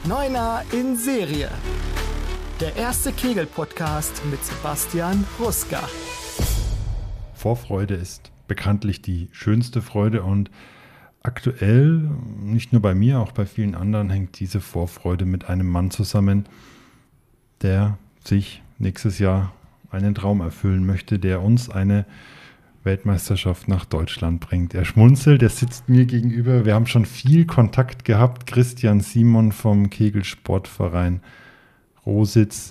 Neuner in Serie. Der erste Kegel-Podcast mit Sebastian Ruska. Vorfreude ist bekanntlich die schönste Freude und aktuell, nicht nur bei mir, auch bei vielen anderen, hängt diese Vorfreude mit einem Mann zusammen, der sich nächstes Jahr einen Traum erfüllen möchte, der uns eine Weltmeisterschaft nach Deutschland bringt. Er schmunzelt, er sitzt mir gegenüber. Wir haben schon viel Kontakt gehabt. Christian Simon vom Kegelsportverein Rositz.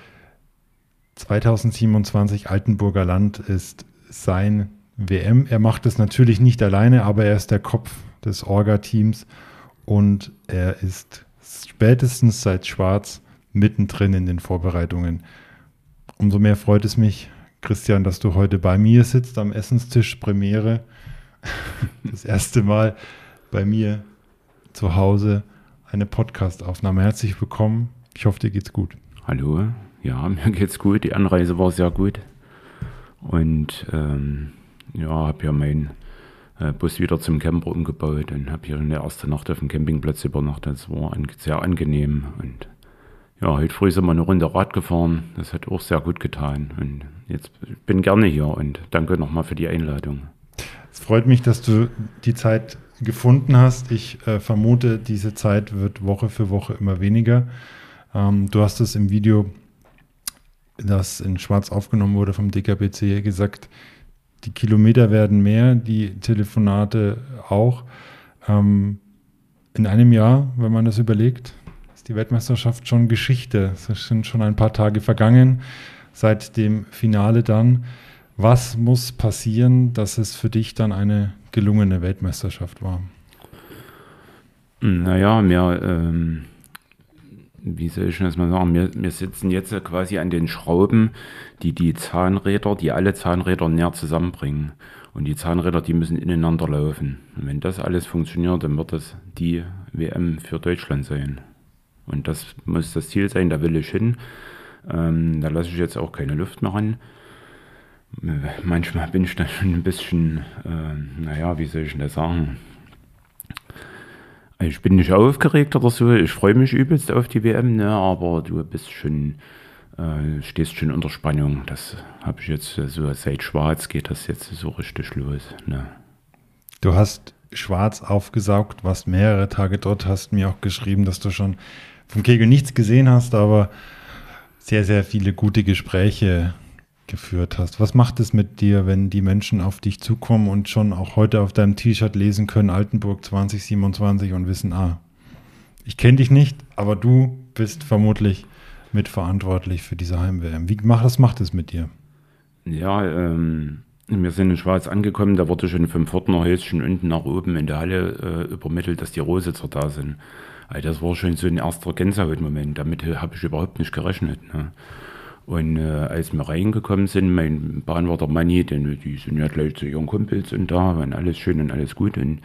2027 Altenburger Land ist sein WM. Er macht es natürlich nicht alleine, aber er ist der Kopf des Orga-Teams und er ist spätestens seit Schwarz mittendrin in den Vorbereitungen. Umso mehr freut es mich, Christian, dass du heute bei mir sitzt am Essenstisch, Premiere. Das erste Mal bei mir zu Hause eine Podcast-Aufnahme. Herzlich willkommen. Ich hoffe, dir geht's gut. Hallo, ja, mir geht's gut. Die Anreise war sehr gut. Und habe ja meinen Bus wieder zum Camper umgebaut und habe hier in der ersten Nacht auf dem Campingplatz übernachtet. Das war sehr angenehm. Und ja, heute früh sind wir eine Runde Rad gefahren. Das hat auch sehr gut getan. Und jetzt bin gerne hier und danke nochmal für die Einladung. Es freut mich, dass du die Zeit gefunden hast. Ich vermute, diese Zeit wird Woche für Woche immer weniger. Du hast es im Video, das in Schwarz aufgenommen wurde vom DKBC, gesagt, die Kilometer werden mehr, die Telefonate auch. In einem Jahr, wenn man das überlegt, ist die Weltmeisterschaft schon Geschichte. Es sind schon ein paar Tage vergangen seit dem Finale dann. Was muss passieren, dass es für dich dann eine gelungene Weltmeisterschaft war? Naja, wie soll ich das mal sagen, wir sitzen jetzt quasi an den Schrauben, die Zahnräder, die alle Zahnräder näher zusammenbringen. Und die Zahnräder, die müssen ineinander laufen. Und wenn das alles funktioniert, dann wird das die WM für Deutschland sein. Und das muss das Ziel sein, da will ich hin. Da lasse ich jetzt auch keine Luft mehr ran. Manchmal bin ich dann schon ein bisschen, wie soll ich das sagen? Ich bin nicht aufgeregt oder so, ich freue mich übelst auf die WM, ne? Aber du bist schon, stehst schon unter Spannung. Das habe ich jetzt so, seit Schwarz geht das jetzt so richtig los. Ne? Du hast Schwarz aufgesaugt, warst mehrere Tage dort, hast mir auch geschrieben, dass du schon vom Kegel nichts gesehen hast, aber sehr, sehr viele gute Gespräche geführt hast. Was macht es mit dir, wenn die Menschen auf dich zukommen und schon auch heute auf deinem T-Shirt lesen können, Altenburg 2027 und wissen, ich kenne dich nicht, aber du bist vermutlich mitverantwortlich für diese Heim-WM. Was macht es mit dir? Ja, wir sind in Schwarz angekommen, da wurde schon vom Pförtner Häuschen unten nach oben in der Halle übermittelt, dass die Rositzer da sind. Also das war schon so ein erster Gänsehautmoment, damit habe ich überhaupt nicht gerechnet. Ne? Und als wir reingekommen sind, mein Bahnwärter Manni, die sind ja gleich zu ihren Kumpels und da, waren alles schön und alles gut. Und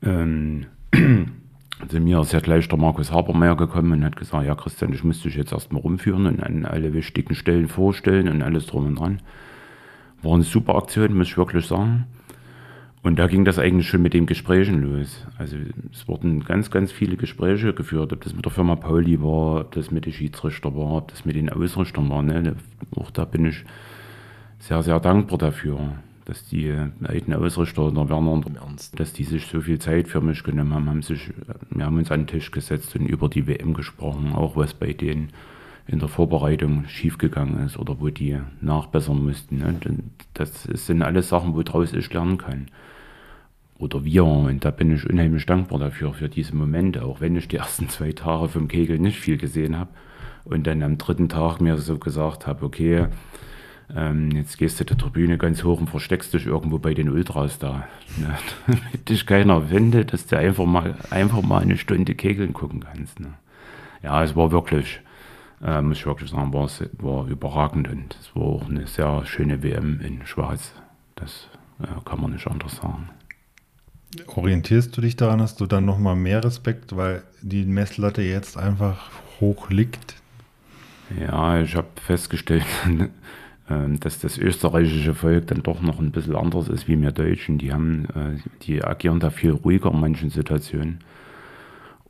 zu mir ist ja gleich der Markus Habermeier gekommen und hat gesagt, ja Christian, ich muss dich jetzt erstmal rumführen und an alle wichtigen Stellen vorstellen und alles drum und dran. War eine super Aktion, muss ich wirklich sagen. Und da ging das eigentlich schon mit den Gesprächen los. Also es wurden ganz, ganz viele Gespräche geführt, ob das mit der Firma Pauli war, ob das mit den Schiedsrichtern war, ob das mit den Ausrichtern war. Ne? Auch da bin ich sehr, sehr dankbar dafür, dass die alten Ausrichter, der Werner und der Ernst, dass die sich so viel Zeit für mich genommen haben, wir haben uns an den Tisch gesetzt und über die WM gesprochen, auch was bei denen in der Vorbereitung schiefgegangen ist oder wo die nachbessern mussten. Ne? Das sind alles Sachen, woraus ich lernen kann. Oder wir, und da bin ich unheimlich dankbar dafür, für diese Momente, auch wenn ich die ersten 2 Tage vom Kegel nicht viel gesehen habe und dann am 3. Tag mir so gesagt habe, okay, jetzt gehst du der Tribüne ganz hoch und versteckst dich irgendwo bei den Ultras da, ne? Damit dich keiner findet, dass du einfach mal eine Stunde Kegeln gucken kannst. Ne? Ja, es war wirklich, muss ich wirklich sagen, war überragend und es war auch eine sehr schöne WM in Schwarz. Das kann man nicht anders sagen. Orientierst du dich daran, hast du dann nochmal mehr Respekt, weil die Messlatte jetzt einfach hoch liegt? Ja, ich habe festgestellt, dass das österreichische Volk dann doch noch ein bisschen anders ist wie wir Deutschen. Die agieren da viel ruhiger in manchen Situationen.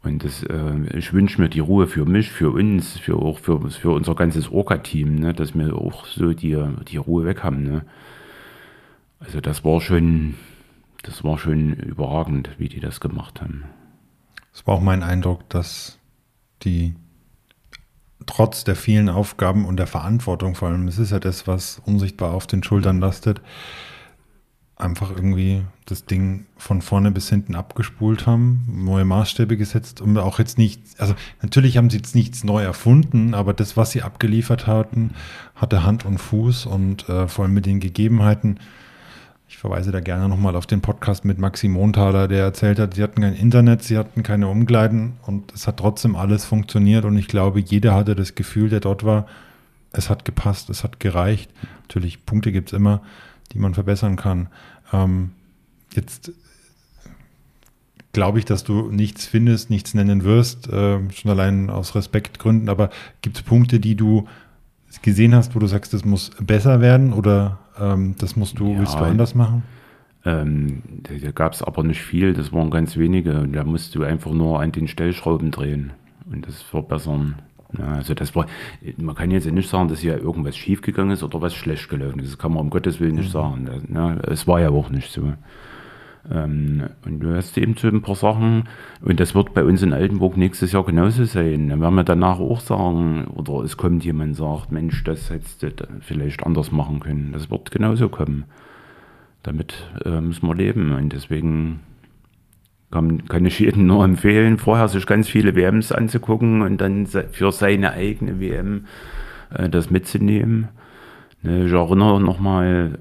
Und ich wünsche mir die Ruhe für mich, für uns, für unser ganzes Orga-Team, ne, dass wir auch so die Ruhe weg haben. Ne. Also das war schon überragend, wie die das gemacht haben. Es war auch mein Eindruck, dass die trotz der vielen Aufgaben und der Verantwortung vor allem, es ist ja das, was unsichtbar auf den Schultern lastet, einfach irgendwie das Ding von vorne bis hinten abgespult haben, neue Maßstäbe gesetzt und auch jetzt nicht, also natürlich haben sie jetzt nichts neu erfunden, aber das, was sie abgeliefert hatten, hatte Hand und Fuß und vor allem mit den Gegebenheiten. Ich verweise da gerne nochmal auf den Podcast mit Maxi Monthaler, der erzählt hat, sie hatten kein Internet, sie hatten keine Umkleiden und es hat trotzdem alles funktioniert und ich glaube, jeder hatte das Gefühl, der dort war, es hat gepasst, es hat gereicht. Natürlich, Punkte gibt es immer, die man verbessern kann. Jetzt glaube ich, dass du nichts findest, nichts nennen wirst, schon allein aus Respektgründen, aber gibt es Punkte, die du gesehen hast, wo du sagst, das muss besser werden oder das willst du anders machen? Da gab es aber nicht viel, das waren ganz wenige und da musst du einfach nur an den Stellschrauben drehen und das verbessern. Ja, also man kann jetzt nicht sagen, dass hier irgendwas schiefgegangen ist oder was schlecht gelaufen ist. Das kann man um Gottes Willen nicht sagen. Ja, es war ja auch nicht so. Und du hast eben so ein paar Sachen, und das wird bei uns in Altenburg nächstes Jahr genauso sein. Dann werden wir danach auch sagen, oder es kommt jemand und sagt, Mensch, das hättest du vielleicht anders machen können. Das wird genauso kommen. Damit müssen wir leben und deswegen kann ich jedem nur empfehlen, vorher sich ganz viele WMs anzugucken und dann für seine eigene WM das mitzunehmen. Ich erinnere nochmal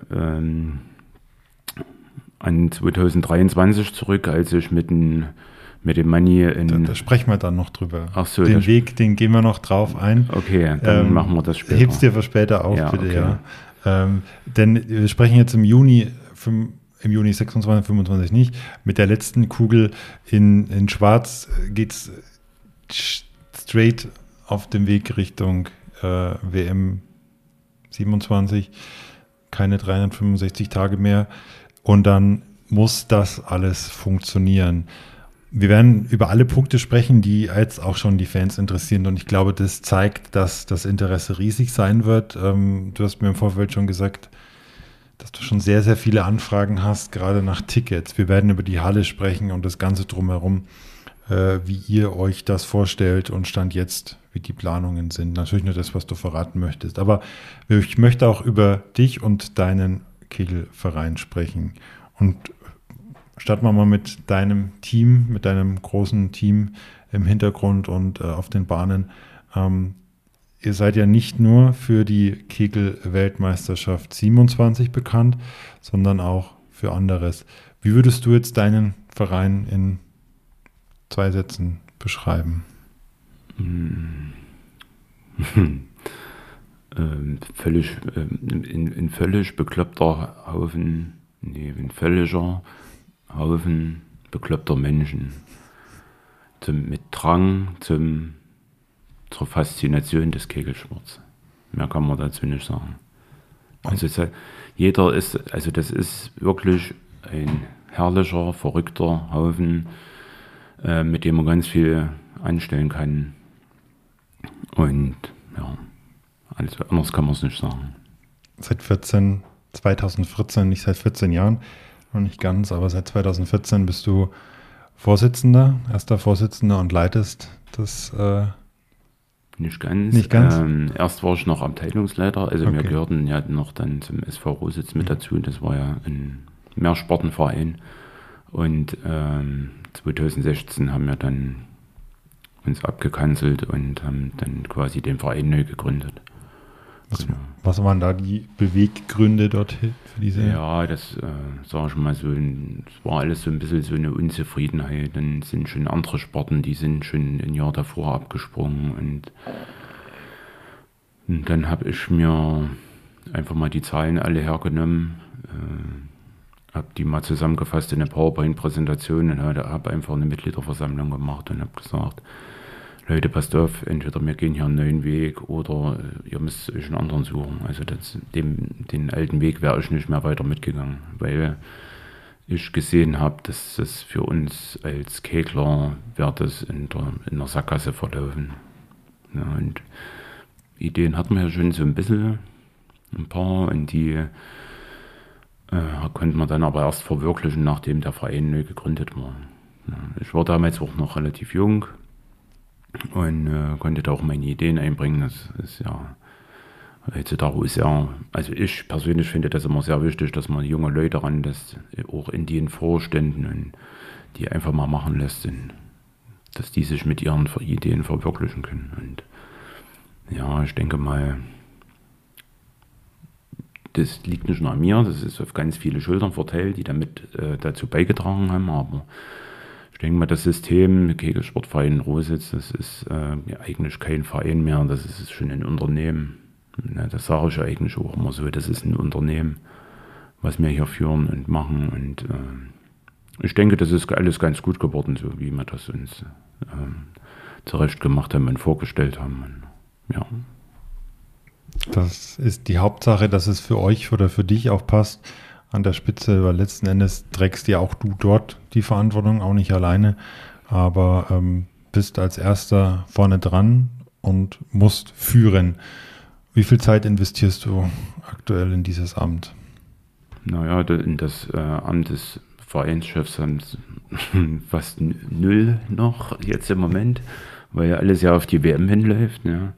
an 2023 zurück, als ich mit dem Manni Da sprechen wir dann noch drüber. Ach so, den Weg, den gehen wir noch drauf ein. Okay, dann machen wir das später. Heb's dir für später auf, ja, bitte, okay. Ja. Denn wir sprechen jetzt im Juni 26, 25 nicht. Mit der letzten Kugel in Schwarz geht's straight auf dem Weg Richtung WM 27. Keine 365 Tage mehr. Und dann muss das alles funktionieren. Wir werden über alle Punkte sprechen, die jetzt auch schon die Fans interessieren. Und ich glaube, das zeigt, dass das Interesse riesig sein wird. Du hast mir im Vorfeld schon gesagt, dass du schon sehr, sehr viele Anfragen hast, gerade nach Tickets. Wir werden über die Halle sprechen und das Ganze drumherum, wie ihr euch das vorstellt und Stand jetzt, wie die Planungen sind. Natürlich nur das, was du verraten möchtest. Aber ich möchte auch über dich und deinen Kegelverein sprechen. Und starten wir mal mit deinem Team, mit deinem großen Team im Hintergrund und auf den Bahnen. Ihr seid ja nicht nur für die Kegel-Weltmeisterschaft 27 bekannt, sondern auch für anderes. Wie würdest du jetzt deinen Verein in 2 Sätzen beschreiben? Ein völlig bekloppter Haufen, ein völliger Haufen bekloppter Menschen. Mit Drang zur Faszination des Kegelsports. Mehr kann man dazu nicht sagen. Also das ist wirklich ein herrlicher, verrückter Haufen, mit dem man ganz viel anstellen kann. Und ja, alles anders kann man es nicht sagen. Seit 2014, nicht seit 14 Jahren, noch nicht ganz, aber seit 2014 bist du erster Vorsitzender und leitest das. Nicht ganz. Erst war ich noch Abteilungsleiter, also wir gehörten ja noch dann zum SV-Rositz mit dazu. Das war ja ein Mehrsportenverein. Und 2016 haben wir dann uns abgekanzelt und haben dann quasi den Verein neu gegründet. Was waren da die Beweggründe dorthin für diese? Ja, das sage ich mal so, es war alles so ein bisschen so eine Unzufriedenheit. Dann sind schon andere Sporten, die sind schon ein Jahr davor abgesprungen und dann habe ich mir einfach mal die Zahlen alle hergenommen, habe die mal zusammengefasst in eine PowerPoint-Präsentation und habe einfach eine Mitgliederversammlung gemacht und habe gesagt, Leute, passt auf, entweder wir gehen hier einen neuen Weg oder ihr müsst euch einen anderen suchen. Also den alten Weg wäre ich nicht mehr weiter mitgegangen, weil ich gesehen habe, dass es für uns als Kegler wird es in der Sackgasse verlaufen. Ja, und Ideen hatten wir ja schon so ein bisschen, ein paar, und die konnte man dann aber erst verwirklichen, nachdem der Verein neu gegründet war. Ja, ich war damals auch noch relativ jung und konnte da auch meine Ideen einbringen. Das ist ja heutzutage sehr, also ich persönlich finde das immer sehr wichtig, dass man junge Leute ranlässt, auch in den Vorständen, und die einfach mal machen lässt, und dass die sich mit ihren Ideen verwirklichen können. Und ja, ich denke mal, das liegt nicht nur an mir, das ist auf ganz viele Schultern verteilt, die damit dazu beigetragen haben, aber ich denke mal, das System Kegelsportverein Rositz, das ist eigentlich kein Verein mehr, das ist schon ein Unternehmen. Ja, das sage ich eigentlich auch immer so, das ist ein Unternehmen, was wir hier führen und machen, und ich denke, das ist alles ganz gut geworden, so wie wir das uns zurecht gemacht haben und vorgestellt haben. Und, ja. Das ist die Hauptsache, dass es für euch oder für dich auch passt an der Spitze, weil letzten Endes trägst ja auch du dort die Verantwortung, auch nicht alleine, aber bist als Erster vorne dran und musst führen. Wie viel Zeit investierst du aktuell in dieses Amt? Naja, in das Amt des Vereinschefs haben fast null noch jetzt im Moment, weil ja alles ja auf die WM hinläuft. Ja,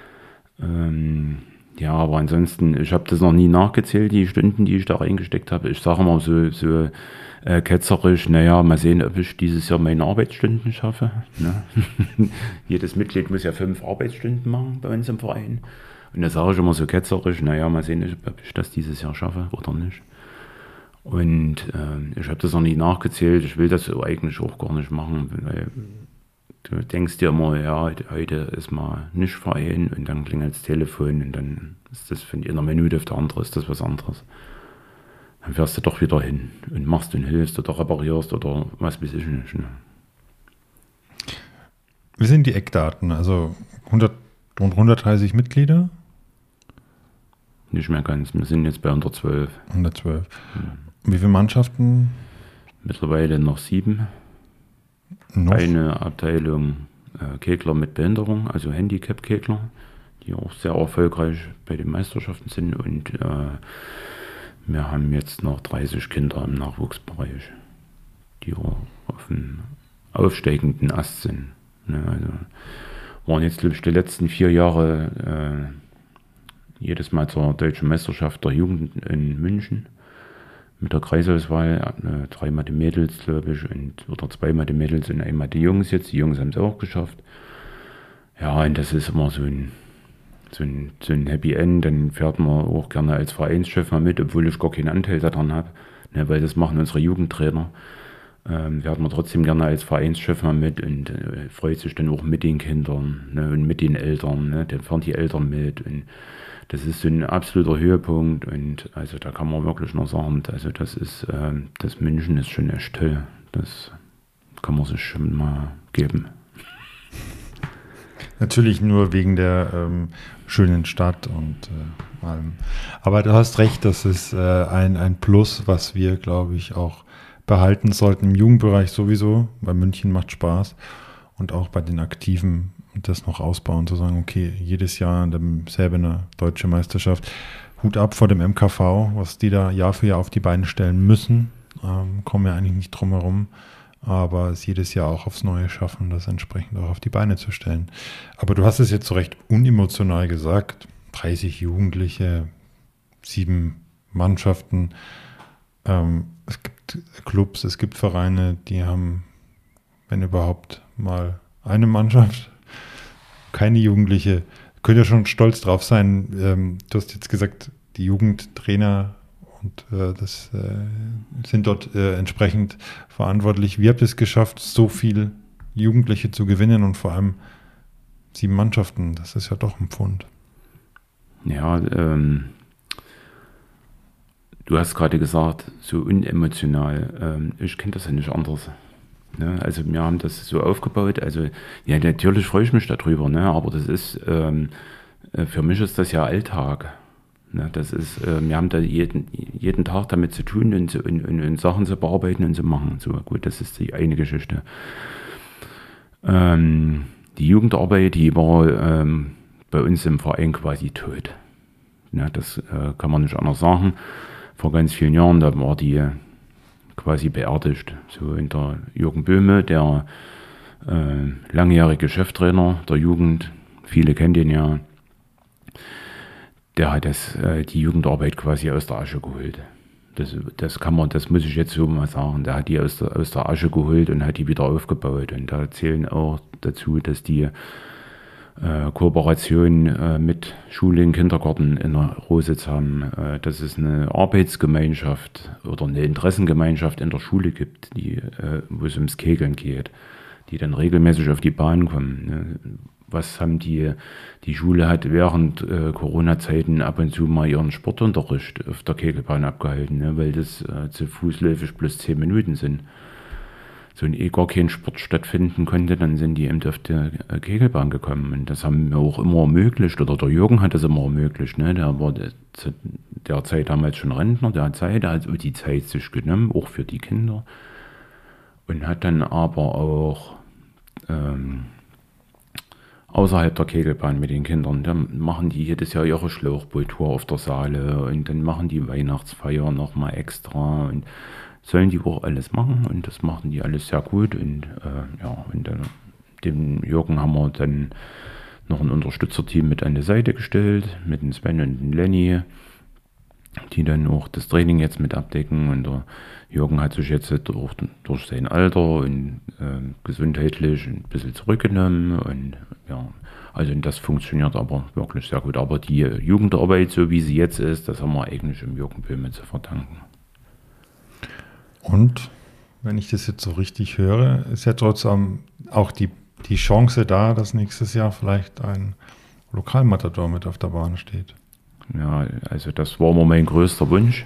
ja, aber ansonsten, ich habe das noch nie nachgezählt, die Stunden, die ich da reingesteckt habe. Ich sage mal so ketzerisch, naja, mal sehen, ob ich dieses Jahr meine Arbeitsstunden schaffe. Ne? Jedes Mitglied muss ja 5 Arbeitsstunden machen bei uns im Verein. Und da sage ich immer so ketzerisch, naja, mal sehen, ob ich das dieses Jahr schaffe oder nicht. Und ich habe das noch nie nachgezählt, ich will das so eigentlich auch gar nicht machen, weil du denkst dir immer, ja, heute ist mal nicht Verein, und dann klingelt das Telefon, und dann ist das von einer Minute auf die andere ist das was anderes. Dann fährst du doch wieder hin und machst und hilfst oder reparierst oder was weiß ich nicht. Ne? Wie sind die Eckdaten? Also rund 130 Mitglieder? Nicht mehr ganz, wir sind jetzt bei 112. 112. Wie viele Mannschaften? Mittlerweile noch 7. Noch? Eine Abteilung Kegler mit Behinderung, also Handicap-Kegler, die auch sehr erfolgreich bei den Meisterschaften sind, und wir haben jetzt noch 30 Kinder im Nachwuchsbereich, die auch auf dem aufsteigenden Ast sind. Ne, also waren jetzt, glaube ich, die letzten 4 Jahre jedes Mal zur Deutschen Meisterschaft der Jugend in München mit der Kreisauswahl, 3-mal die Mädels, glaube ich, oder 2-mal die Mädels und 1-mal die Jungs jetzt. Die Jungs haben es auch geschafft. Ja, und das ist immer so ein Happy End. Dann fährt man auch gerne als Vereinschef mal mit, obwohl ich gar keinen Anteil daran habe, ne, weil das machen unsere Jugendtrainer. Fährt man trotzdem gerne als Vereinschef mal mit und freut sich dann auch mit den Kindern, ne, und mit den Eltern. Ne, dann fahren die Eltern mit, und das ist so ein absoluter Höhepunkt, und also da kann man wirklich nur sagen, also das München ist schon echt toll. Das kann man sich schon mal geben. Natürlich nur wegen der schönen Stadt und allem. Aber du hast recht, das ist ein Plus, was wir, glaube ich, auch behalten sollten im Jugendbereich sowieso, weil München macht Spaß, und auch bei den Aktiven das noch ausbauen, zu sagen, okay, jedes Jahr selber eine deutsche Meisterschaft. Hut ab vor dem MKV, was die da Jahr für Jahr auf die Beine stellen müssen. Kommen wir eigentlich nicht drum herum, aber es jedes Jahr auch aufs Neue schaffen, das entsprechend auch auf die Beine zu stellen. Aber du hast es jetzt so recht unemotional gesagt, 30 Jugendliche, 7 Mannschaften, es gibt Clubs, es gibt Vereine, die haben, wenn überhaupt, mal eine Mannschaft, keine Jugendliche. Könnt ihr schon stolz drauf sein. Du hast jetzt gesagt, die Jugendtrainer und das sind dort entsprechend verantwortlich. Wie habt ihr es geschafft, so viel Jugendliche zu gewinnen und vor allem 7 Mannschaften? Das ist ja doch ein Pfund. Ja, du hast gerade gesagt, so unemotional. Ich kenne das ja nicht anders. Ne? Also wir haben das so aufgebaut. Also ja, natürlich freue ich mich darüber, ne? Aber das ist, für mich ist das ja Alltag. Ne, das ist, wir haben da jeden Tag damit zu tun und Sachen zu bearbeiten und zu machen. So, gut, das ist die eine Geschichte. Die Jugendarbeit, die war bei uns im Verein quasi tot. Ne, das kann man nicht anders sagen. Vor ganz vielen Jahren, da war die quasi beerdigt. So in der Jürgen Böhme, der langjährige Cheftrainer der Jugend, viele kennen den ja, der hat die Jugendarbeit quasi aus der Asche geholt. Das muss ich jetzt so mal sagen. Der hat die aus der Asche geholt und hat die wieder aufgebaut. Und da zählen auch dazu, dass die Kooperation mit Schulen, Kindergarten in der Rositz haben, dass es eine Arbeitsgemeinschaft oder eine Interessengemeinschaft in der Schule gibt, wo es ums Kegeln geht, die dann regelmäßig auf die Bahn kommen. Ne? Was haben die Schule hat während Corona-Zeiten ab und zu mal ihren Sportunterricht auf der Kegelbahn abgehalten, ne? Weil das zu fußläufig plus 10 Minuten sind. So ein gar kein Sport stattfinden konnte, dann sind die eben auf der Kegelbahn gekommen. Und das haben wir auch immer ermöglicht, oder der Jürgen hat das immer ermöglicht. Ne? Der war zu der Zeit damals schon Rentner, der hat die Zeit sich genommen, auch für die Kinder. Und hat dann aber auch außerhalb der Kegelbahn mit den Kindern, dann machen die jedes Jahr ihre Schlauchboottour auf der Saale und dann machen die Weihnachtsfeier nochmal extra und sollen die auch alles machen und das machen die alles sehr gut und dem Jürgen haben wir dann noch ein Unterstützerteam mit an die Seite gestellt, mit dem Sven und dem Lenny, die dann auch das Training jetzt mit abdecken und der Jürgen hat sich jetzt durch sein Alter und gesundheitlich ein bisschen zurückgenommen und ja, also das funktioniert aber wirklich sehr gut. Aber die Jugendarbeit, so wie sie jetzt ist, das haben wir eigentlich im Jürgen Böhme zu verdanken. Und wenn ich das jetzt so richtig höre, ist ja trotzdem auch die Chance da, dass nächstes Jahr vielleicht ein Lokalmatador mit auf der Bahn steht. Ja, also das war immer mein größter Wunsch,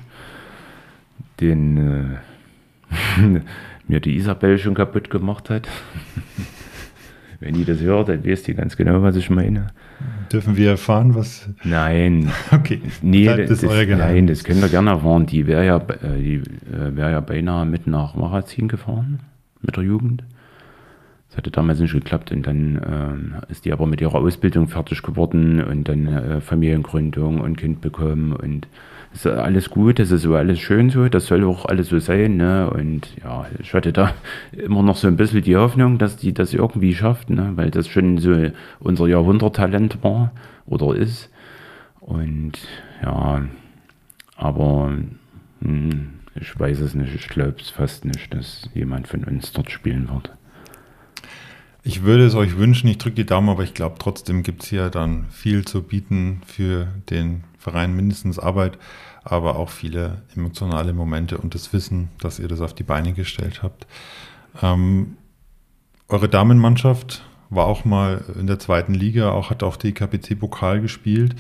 den mir die Isabel schon kaputt gemacht hat. Wenn die das hört, dann weiß die ganz genau, was ich meine. Dürfen wir erfahren, was? Nein. Okay. Nee, nein, das könnt ihr gerne erfahren. Die wäre ja beinahe mit nach Magazin gefahren, mit der Jugend. Das hatte damals nicht geklappt und dann ist die aber mit ihrer Ausbildung fertig geworden und dann Familiengründung und Kind bekommen und ist alles gut, das ist so alles schön so, das soll auch alles so sein, ne? Und ja, ich hatte da immer noch so ein bisschen die Hoffnung, dass die das irgendwie schafft, ne? Weil das schon so unser Jahrhunderttalent war oder ist. Und ja, aber ich weiß es nicht, ich glaube es fast nicht, dass jemand von uns dort spielen wird. Ich würde es euch wünschen, ich drücke die Daumen, aber ich glaube trotzdem gibt es hier dann viel zu bieten für den Verein, mindestens Arbeit, aber auch viele emotionale Momente und das Wissen, dass ihr das auf die Beine gestellt habt. Eure Damenmannschaft war auch mal in der 2. Liga, hat auch DKPC-Pokal gespielt.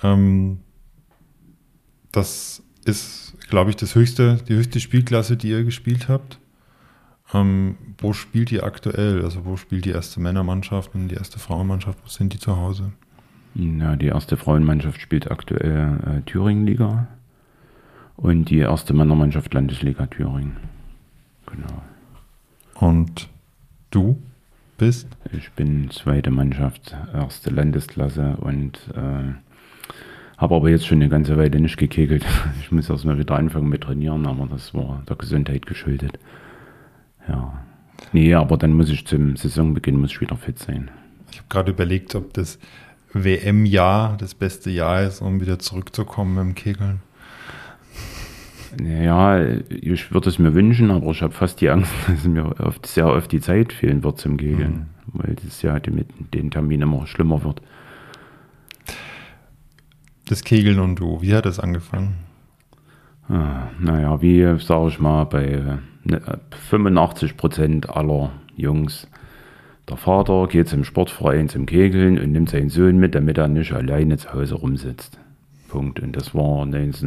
Das ist, glaube ich, die höchste Spielklasse, die ihr gespielt habt. Wo spielt ihr aktuell? Also wo spielt die erste Männermannschaft und die erste Frauenmannschaft? Wo sind die zu Hause? Na, die erste Frauenmannschaft spielt aktuell Thüringen-Liga und die erste Männermannschaft Landesliga Thüringen. Genau. Und du bist? Ich bin 2. Mannschaft, 1. Landesklasse und habe aber jetzt schon eine ganze Weile nicht gekegelt. Ich muss erst mal wieder anfangen mit trainieren, aber das war der Gesundheit geschuldet. Ja. Nee, aber dann muss ich zum Saisonbeginn wieder fit sein. Ich habe gerade überlegt, ob das WM-Jahr das beste Jahr ist, um wieder zurückzukommen im Kegeln. Ja, ich würde es mir wünschen, aber ich habe fast die Angst, dass es mir sehr oft die Zeit fehlen wird zum Kegeln, weil das ja mit den Terminen immer schlimmer wird. Das Kegeln und du, wie hat das angefangen? Naja, wie sage ich mal, bei 85% aller Jungs. Der Vater geht zum Sportverein zum Kegeln und nimmt seinen Sohn mit, damit er nicht alleine zu Hause rumsitzt. Punkt. Und das war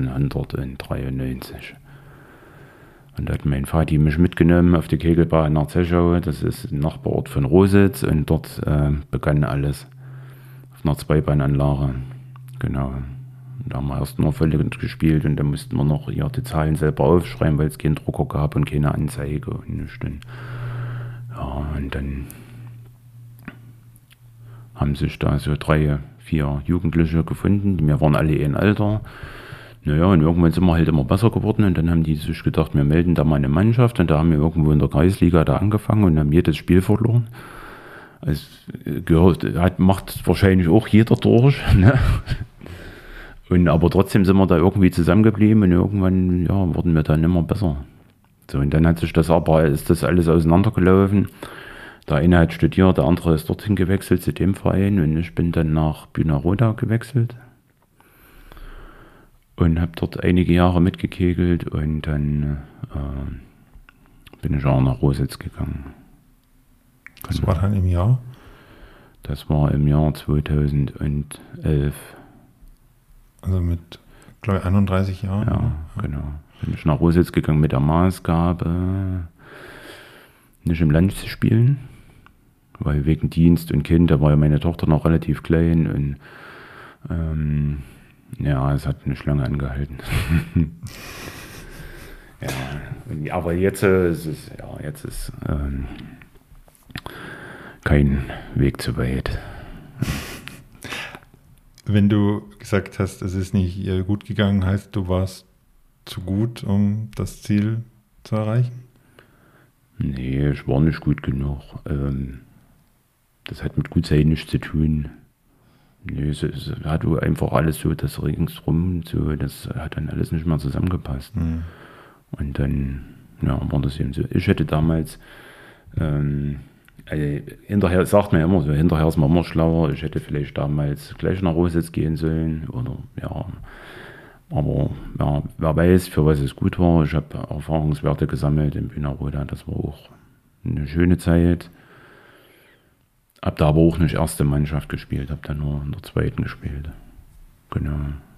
1993. Und da hat mein Vati mich mitgenommen auf die Kegelbahn nach Zechau. Das ist ein Nachbarort von Rositz und dort begann alles auf einer Zweibahnanlage. Genau. Da haben wir erst nur völlig gespielt und dann mussten wir noch die Zahlen selber aufschreiben, weil es keinen Drucker gab und keine Anzeige und nichts. Ja, und dann haben sich da so 3, 4 Jugendliche gefunden, wir waren alle ein Alter. Naja, und irgendwann sind wir halt immer besser geworden und dann haben die sich gedacht, wir melden da mal eine Mannschaft und da haben wir irgendwo in der Kreisliga da angefangen und haben jedes Spiel verloren. Es macht wahrscheinlich auch jeder durch, ne? Aber trotzdem sind wir da irgendwie zusammengeblieben und irgendwann wurden wir dann immer besser. So, und dann ist das alles auseinandergelaufen. Der eine hat studiert, der andere ist dorthin gewechselt zu dem Verein und ich bin dann nach Bühne-Roda gewechselt und habe dort einige Jahre mitgekegelt und dann bin ich auch nach Rositz gegangen. Das war dann im Jahr? Das war im Jahr 2011. Also mit, glaube ich, 31 Jahren? Ja, genau. Bin ich nach Rositz gegangen mit der Maßgabe, nicht im Land zu spielen, weil wegen Dienst und Kind, da war ja meine Tochter noch relativ klein und es hat nicht lange angehalten. Aber jetzt ist es kein Weg zu weit. Wenn du gesagt hast, es ist nicht gut gegangen, heißt, du warst zu gut, um das Ziel zu erreichen? Nee, ich war nicht gut genug. Das hat mit Gutsein nichts zu tun. Nee, es hat einfach alles so, das ringsrum, so, das hat dann alles nicht mehr zusammengepasst. Mhm. Und dann, war das eben so. Ich hätte damals, hinterher sagt man ja immer so, hinterher ist man immer schlauer, ich hätte vielleicht damals gleich nach Rositz gehen sollen oder aber wer weiß, für was es gut war. Ich habe Erfahrungswerte gesammelt in Bühne-Roda, das war auch eine schöne Zeit. Habe da aber auch nicht erste Mannschaft gespielt, habe dann nur in der zweiten gespielt. Genau.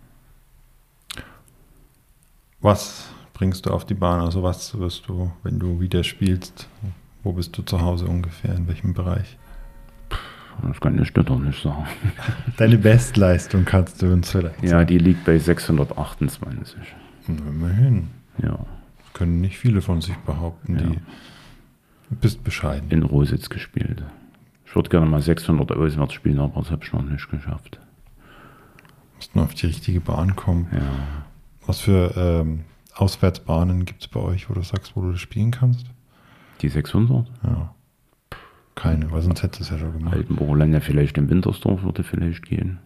Was bringst du auf die Bahn? Also was wirst du, wenn du wieder spielst, wo bist du zu Hause ungefähr, in welchem Bereich? Das kann ich dir doch nicht sagen. Deine Bestleistung kannst du uns vielleicht sagen. Ja, die liegt bei 628. Immerhin. Ja. Das können nicht viele von sich behaupten. Ja. Du bist bescheiden. In Rositz gespielt. Ich würde gerne mal 600 auswärts spielen, aber das habe ich noch nicht geschafft. Musst nur auf die richtige Bahn kommen. Ja. Was für Auswärtsbahnen gibt es bei euch, wo du sagst, wo du das spielen kannst? Die 600? Ja. Keine, weil sonst hättest du es ja schon gemacht. Altenburger Land, vielleicht in Wintersdorf würde vielleicht gehen.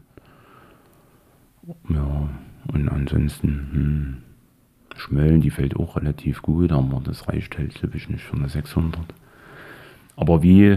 Ja, und ansonsten Schmölln, die fällt auch relativ gut, aber das reicht halt, glaube ich, nicht für eine 600. Aber wie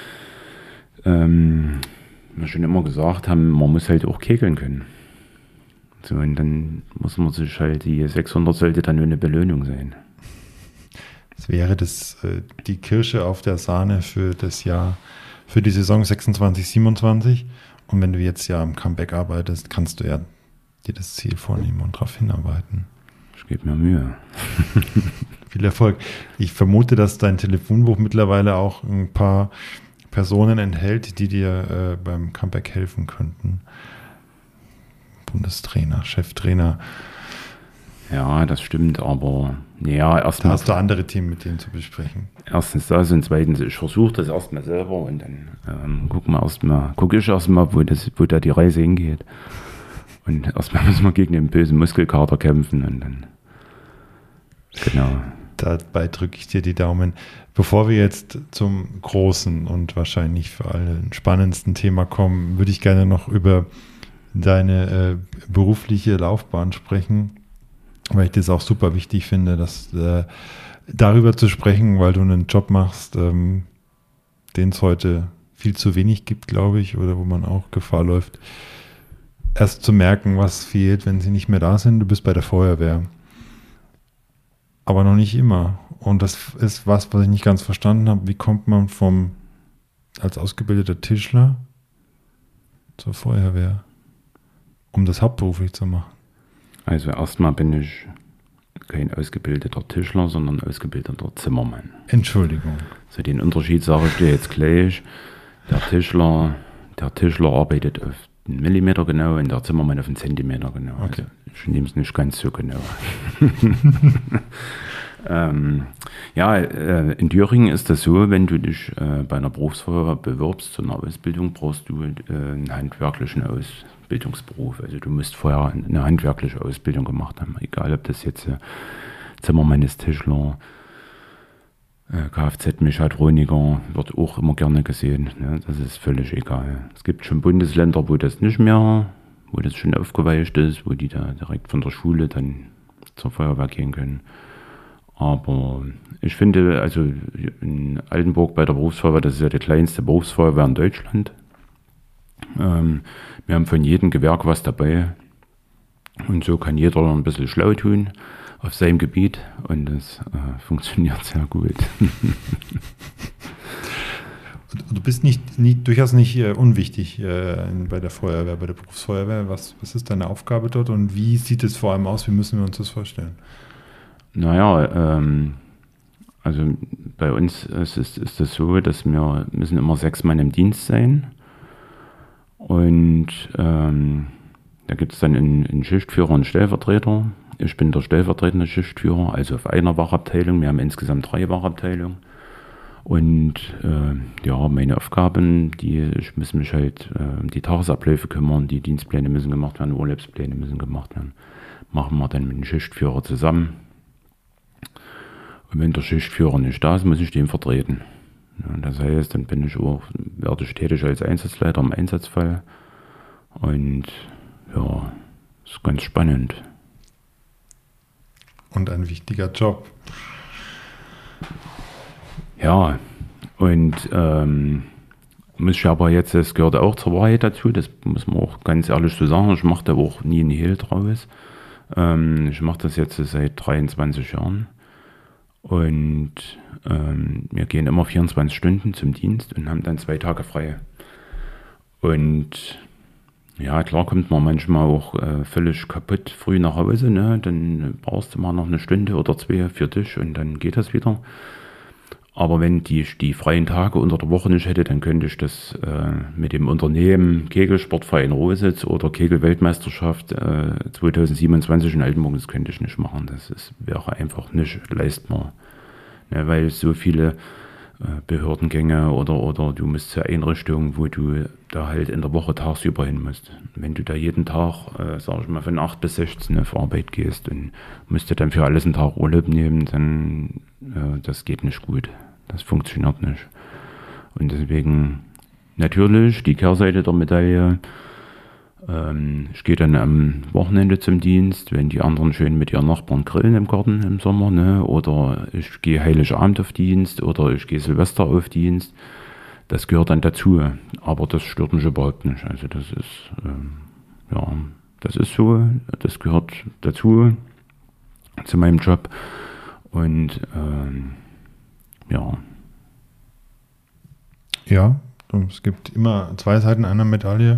wir schon immer gesagt haben, man muss halt auch kegeln können. So, und dann muss man sich halt, die 600 sollte dann nur eine Belohnung sein. Das wäre die Kirsche auf der Sahne für das Jahr, für die Saison 26, 27. Und wenn du jetzt ja am Comeback arbeitest, kannst du ja dir das Ziel vornehmen und darauf hinarbeiten. Ich gebe mir Mühe. Viel Erfolg. Ich vermute, dass dein Telefonbuch mittlerweile auch ein paar Personen enthält, die dir beim Comeback helfen könnten. Bundestrainer, Cheftrainer. Ja, das stimmt, aber erstmal. Da hast du andere Themen mit denen zu besprechen. Erstens das und zweitens, ich versuche das erstmal selber und dann gucke ich erstmal, wo da die Reise hingeht. Und erstmal müssen wir gegen den bösen Muskelkater kämpfen und dann. Genau. Dabei drücke ich dir die Daumen. Bevor wir jetzt zum großen und wahrscheinlich für alle spannendsten Thema kommen, würde ich gerne noch über deine berufliche Laufbahn sprechen, weil ich das auch super wichtig finde, dass darüber zu sprechen, weil du einen Job machst, den es heute viel zu wenig gibt, glaube ich, oder wo man auch Gefahr läuft, erst zu merken, was fehlt, wenn sie nicht mehr da sind. Du bist bei der Feuerwehr. Aber noch nicht immer. Und das ist was ich nicht ganz verstanden habe. Wie kommt man als ausgebildeter Tischler zur Feuerwehr, um das hauptberuflich zu machen? Also erstmal bin ich kein ausgebildeter Tischler, sondern ausgebildeter Zimmermann. Entschuldigung. So, den Unterschied sage ich dir jetzt gleich. Der Tischler arbeitet auf einen Millimeter genau und der Zimmermann auf einen Zentimeter genau. Okay. Also ich nehme es nicht ganz so genau. In Thüringen ist das so, wenn du dich bei einer Berufsfeuerwehr bewirbst zu einer Ausbildung, brauchst du einen handwerklichen Ausbildungsberuf. Also du musst vorher eine handwerkliche Ausbildung gemacht haben, egal ob das jetzt Zimmermann ist, Tischler, Kfz-Mechatroniker, wird auch immer gerne gesehen. Ne? Das ist völlig egal. Es gibt schon Bundesländer, wo das nicht mehr, wo das schon aufgeweicht ist, wo die da direkt von der Schule dann zur Feuerwehr gehen können. Aber ich finde, also in Altenburg bei der Berufsfeuerwehr, das ist ja die kleinste Berufsfeuerwehr in Deutschland. Wir haben von jedem Gewerk was dabei. Und so kann jeder ein bisschen schlau tun auf seinem Gebiet. Und das funktioniert sehr gut. Du bist durchaus nicht unwichtig bei der Feuerwehr, bei der Berufsfeuerwehr. Was ist deine Aufgabe dort und wie sieht es vor allem aus? Wie müssen wir uns das vorstellen? Naja, also bei uns ist das so, dass wir müssen immer 6 Mann im Dienst sein. Und da gibt es dann einen Schichtführer und einen Stellvertreter. Ich bin der stellvertretende Schichtführer, also auf einer Wachabteilung. Wir haben insgesamt 3 Wachabteilungen. Und meine Aufgaben, ich muss mich halt um die Tagesabläufe kümmern, die Dienstpläne müssen gemacht werden, Urlaubspläne müssen gemacht werden. Machen wir dann mit dem Schichtführer zusammen. Und wenn der Schichtführer nicht da ist, muss ich den vertreten. Ja, das heißt, dann werde ich tätig als Einsatzleiter im Einsatzfall. Und ja, ist ganz spannend. Und ein wichtiger Job. Ja, und muss ich aber jetzt, das gehört auch zur Wahrheit dazu, das muss man auch ganz ehrlich so sagen, ich mache da auch nie einen Hehl draus. Ich mache das jetzt seit 23 Jahren und wir gehen immer 24 Stunden zum Dienst und haben dann 2 Tage frei. Und ja, klar kommt man manchmal auch völlig kaputt früh nach Hause, ne? Dann brauchst du mal noch eine Stunde oder 2 für dich und dann geht das wieder. Aber wenn ich die freien Tage unter der Woche nicht hätte, dann könnte ich das mit dem Unternehmen Kegelsportverein Rositz oder Kegel-Weltmeisterschaft 2027 in Altenburg, das könnte ich nicht machen. Wäre einfach nicht leistbar. Ne, weil so viele Behördengänge oder du musst zur Einrichtung, wo du da halt in der Woche tagsüber hin musst. Wenn du da jeden Tag, sag ich mal, von 8 bis 16 auf Arbeit gehst und musst du dann für alles einen Tag Urlaub nehmen, dann das geht nicht gut. Das funktioniert nicht. Und deswegen natürlich die Kehrseite der Medaille. Ich gehe dann am Wochenende zum Dienst, wenn die anderen schön mit ihren Nachbarn grillen im Garten im Sommer, ne? Oder ich gehe Heiligabend auf Dienst oder ich gehe Silvester auf Dienst. Das gehört dann dazu, aber das stört mich überhaupt nicht. Also das ist, das ist so, das gehört dazu, zu meinem Job. Und Ja, es gibt immer 2 Seiten einer Medaille.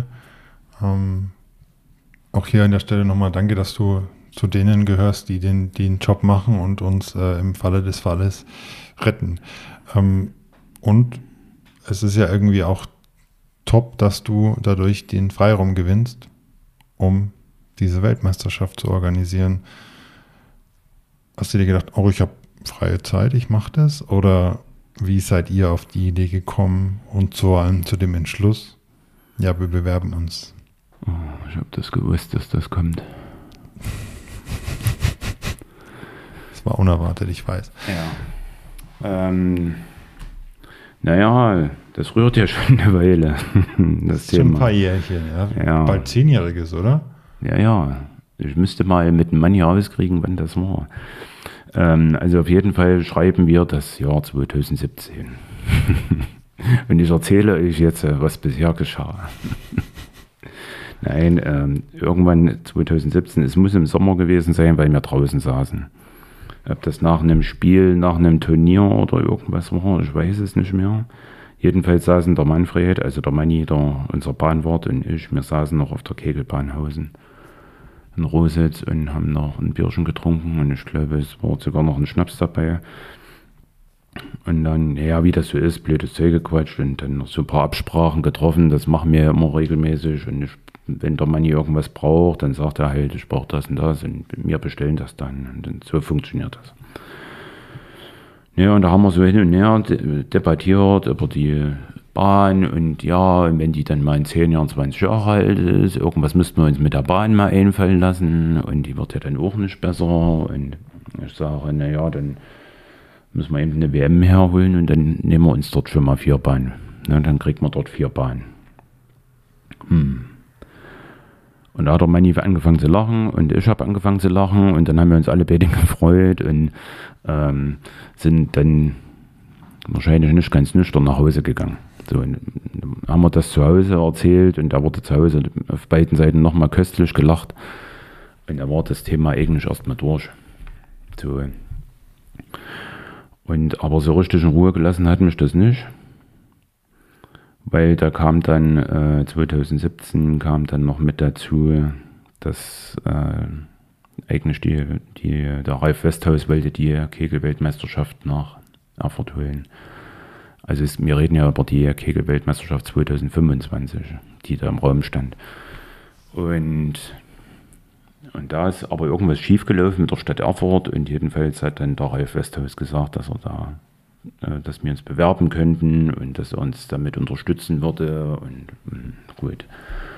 Auch hier an der Stelle nochmal danke, dass du zu denen gehörst, die den Job machen und uns im Falle des Falles retten. Und es ist ja irgendwie auch top, dass du dadurch den Freiraum gewinnst, um diese Weltmeisterschaft zu organisieren. Hast du dir gedacht, oh, ich habe freie Zeit, ich mache das? Oder wie seid ihr auf die Idee gekommen und vor allem zu dem Entschluss, ja, wir bewerben uns? Oh, ich habe das gewusst, dass das kommt. Das war unerwartet, ich weiß. Ja. Naja, das rührt ja schon eine Weile. Das ist schon ein paar Jährchen, ja. Bald 10-Jähriges, oder? Ja. Ich müsste mal mit dem Mann hier rauskriegen, wann das war. Also auf jeden Fall schreiben wir das Jahr 2017. Und ich erzähle euch jetzt, was bisher geschah. Nein, irgendwann 2017, es muss im Sommer gewesen sein, weil wir draußen saßen. Ob das nach einem Spiel, nach einem Turnier oder irgendwas war, ich weiß es nicht mehr. Jedenfalls saßen der Manfred, also der Manni, unser Bahnwart und ich, wir saßen noch auf der Kegelbahnhausen in Rositz und haben noch ein Bierchen getrunken und ich glaube, es war sogar noch ein Schnaps dabei. Und dann, ja, wie das so ist, blödes Zeug gequatscht und dann noch so ein paar Absprachen getroffen, das machen wir immer regelmäßig und ich wenn der Mann hier irgendwas braucht, dann sagt er halt, ich brauche das und wir bestellen das dann. Und dann so funktioniert das. Ja, und da haben wir so hin und her debattiert über die Bahn und wenn die dann mal in 10 Jahren 20 Jahre alt ist, irgendwas müssten wir uns mit der Bahn mal einfallen lassen und die wird ja dann auch nicht besser. Und ich sage, dann müssen wir eben eine WM herholen und dann nehmen wir uns dort schon mal 4 Bahnen. Ja, dann kriegt man dort 4 Bahnen. Und da hat der Manni angefangen zu lachen und ich habe angefangen zu lachen und dann haben wir uns alle beide gefreut und sind dann wahrscheinlich nicht ganz nüchtern nach Hause gegangen. So, und haben wir das zu Hause erzählt und da wurde zu Hause auf beiden Seiten nochmal köstlich gelacht und da war das Thema eigentlich erstmal durch. So. Aber so richtig in Ruhe gelassen hat mich das nicht. Weil da kam dann 2017 kam dann noch mit dazu, dass eigentlich der Ralf Westhaus wollte die Kegel-Weltmeisterschaft nach Erfurt holen. Also wir reden ja über die Kegel-Weltmeisterschaft 2025, die da im Raum stand. Und da ist aber irgendwas schiefgelaufen mit der Stadt Erfurt und jedenfalls hat dann der Ralf Westhaus gesagt, dass wir uns bewerben könnten und dass er uns damit unterstützen würde und gut.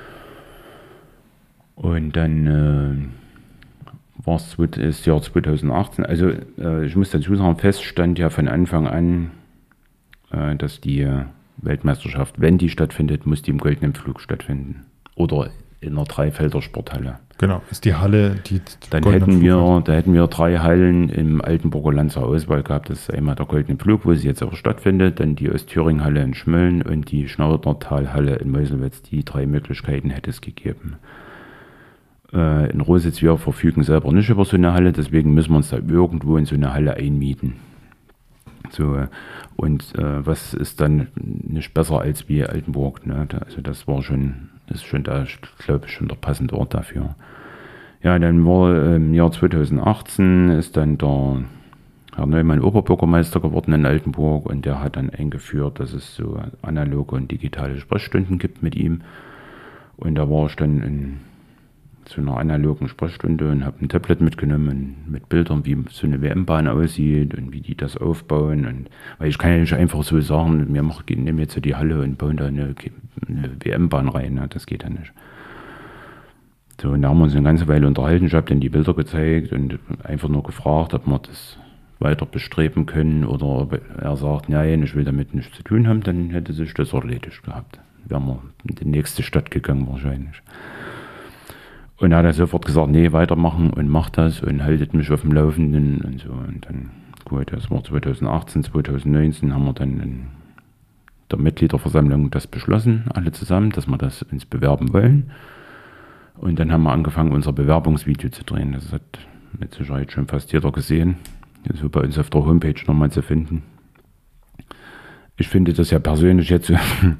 Und dann war es das Jahr 2018. Also ich muss dazu sagen, fest stand ja von Anfang an, dass die Weltmeisterschaft, wenn die stattfindet, muss die im Goldenen Pflug stattfinden. Oder in der Dreifelder Sporthalle. Genau, ist die Halle, die dann hätten wir 3 Hallen im Altenburger Land zur Auswahl gehabt. Das ist einmal der Goldene Pflug, wo sie jetzt auch stattfindet, dann die Ostthüringen-Halle in Schmölln und die Schnaudertal-Halle in Meuselwitz. Die 3 Möglichkeiten hätte es gegeben. In Rositz, wir verfügen selber nicht über so eine Halle, deswegen müssen wir uns da irgendwo in so eine Halle einmieten. So, und was ist dann nicht besser als wie Altenburg, ne? Also das ist schon da, glaube ich, schon der passende Ort dafür. Ja, dann war im Jahr 2018 ist dann der Herr Neumann Oberbürgermeister geworden in Altenburg und der hat dann eingeführt, dass es so analoge und digitale Sprechstunden gibt mit ihm. Und da war ich dann zu einer analogen Sprechstunde und habe ein Tablet mitgenommen mit Bildern, wie so eine WM-Bahn aussieht und wie die das aufbauen. Weil ich kann ja nicht einfach so sagen, wir nehmen jetzt die Halle und bauen da eine WM-Bahn rein. Ne? Das geht ja nicht. So, und da haben wir uns eine ganze Weile unterhalten. Ich habe dann die Bilder gezeigt und einfach nur gefragt, ob wir das weiter bestreben können oder ob er sagt, nein, ich will damit nichts zu tun haben, dann hätte sich das erledigt gehabt. Wären wir in die nächste Stadt gegangen wahrscheinlich. Und er hat sofort gesagt, nee, weitermachen und macht das und haltet mich auf dem Laufenden und so. Und dann, gut, das war 2018, 2019 haben wir dann in der Mitgliederversammlung das beschlossen, alle zusammen, dass wir das uns bewerben wollen. Und dann haben wir angefangen, unser Bewerbungsvideo zu drehen. Das hat mit Sicherheit schon fast jeder gesehen. Das ist bei uns auf der Homepage nochmal zu finden. Ich finde das ja persönlich jetzt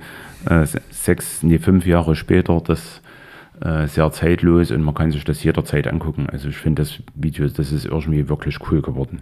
5 Jahre später, das sehr zeitlos und man kann sich das jederzeit angucken. Also ich finde das Video, das ist irgendwie wirklich cool geworden.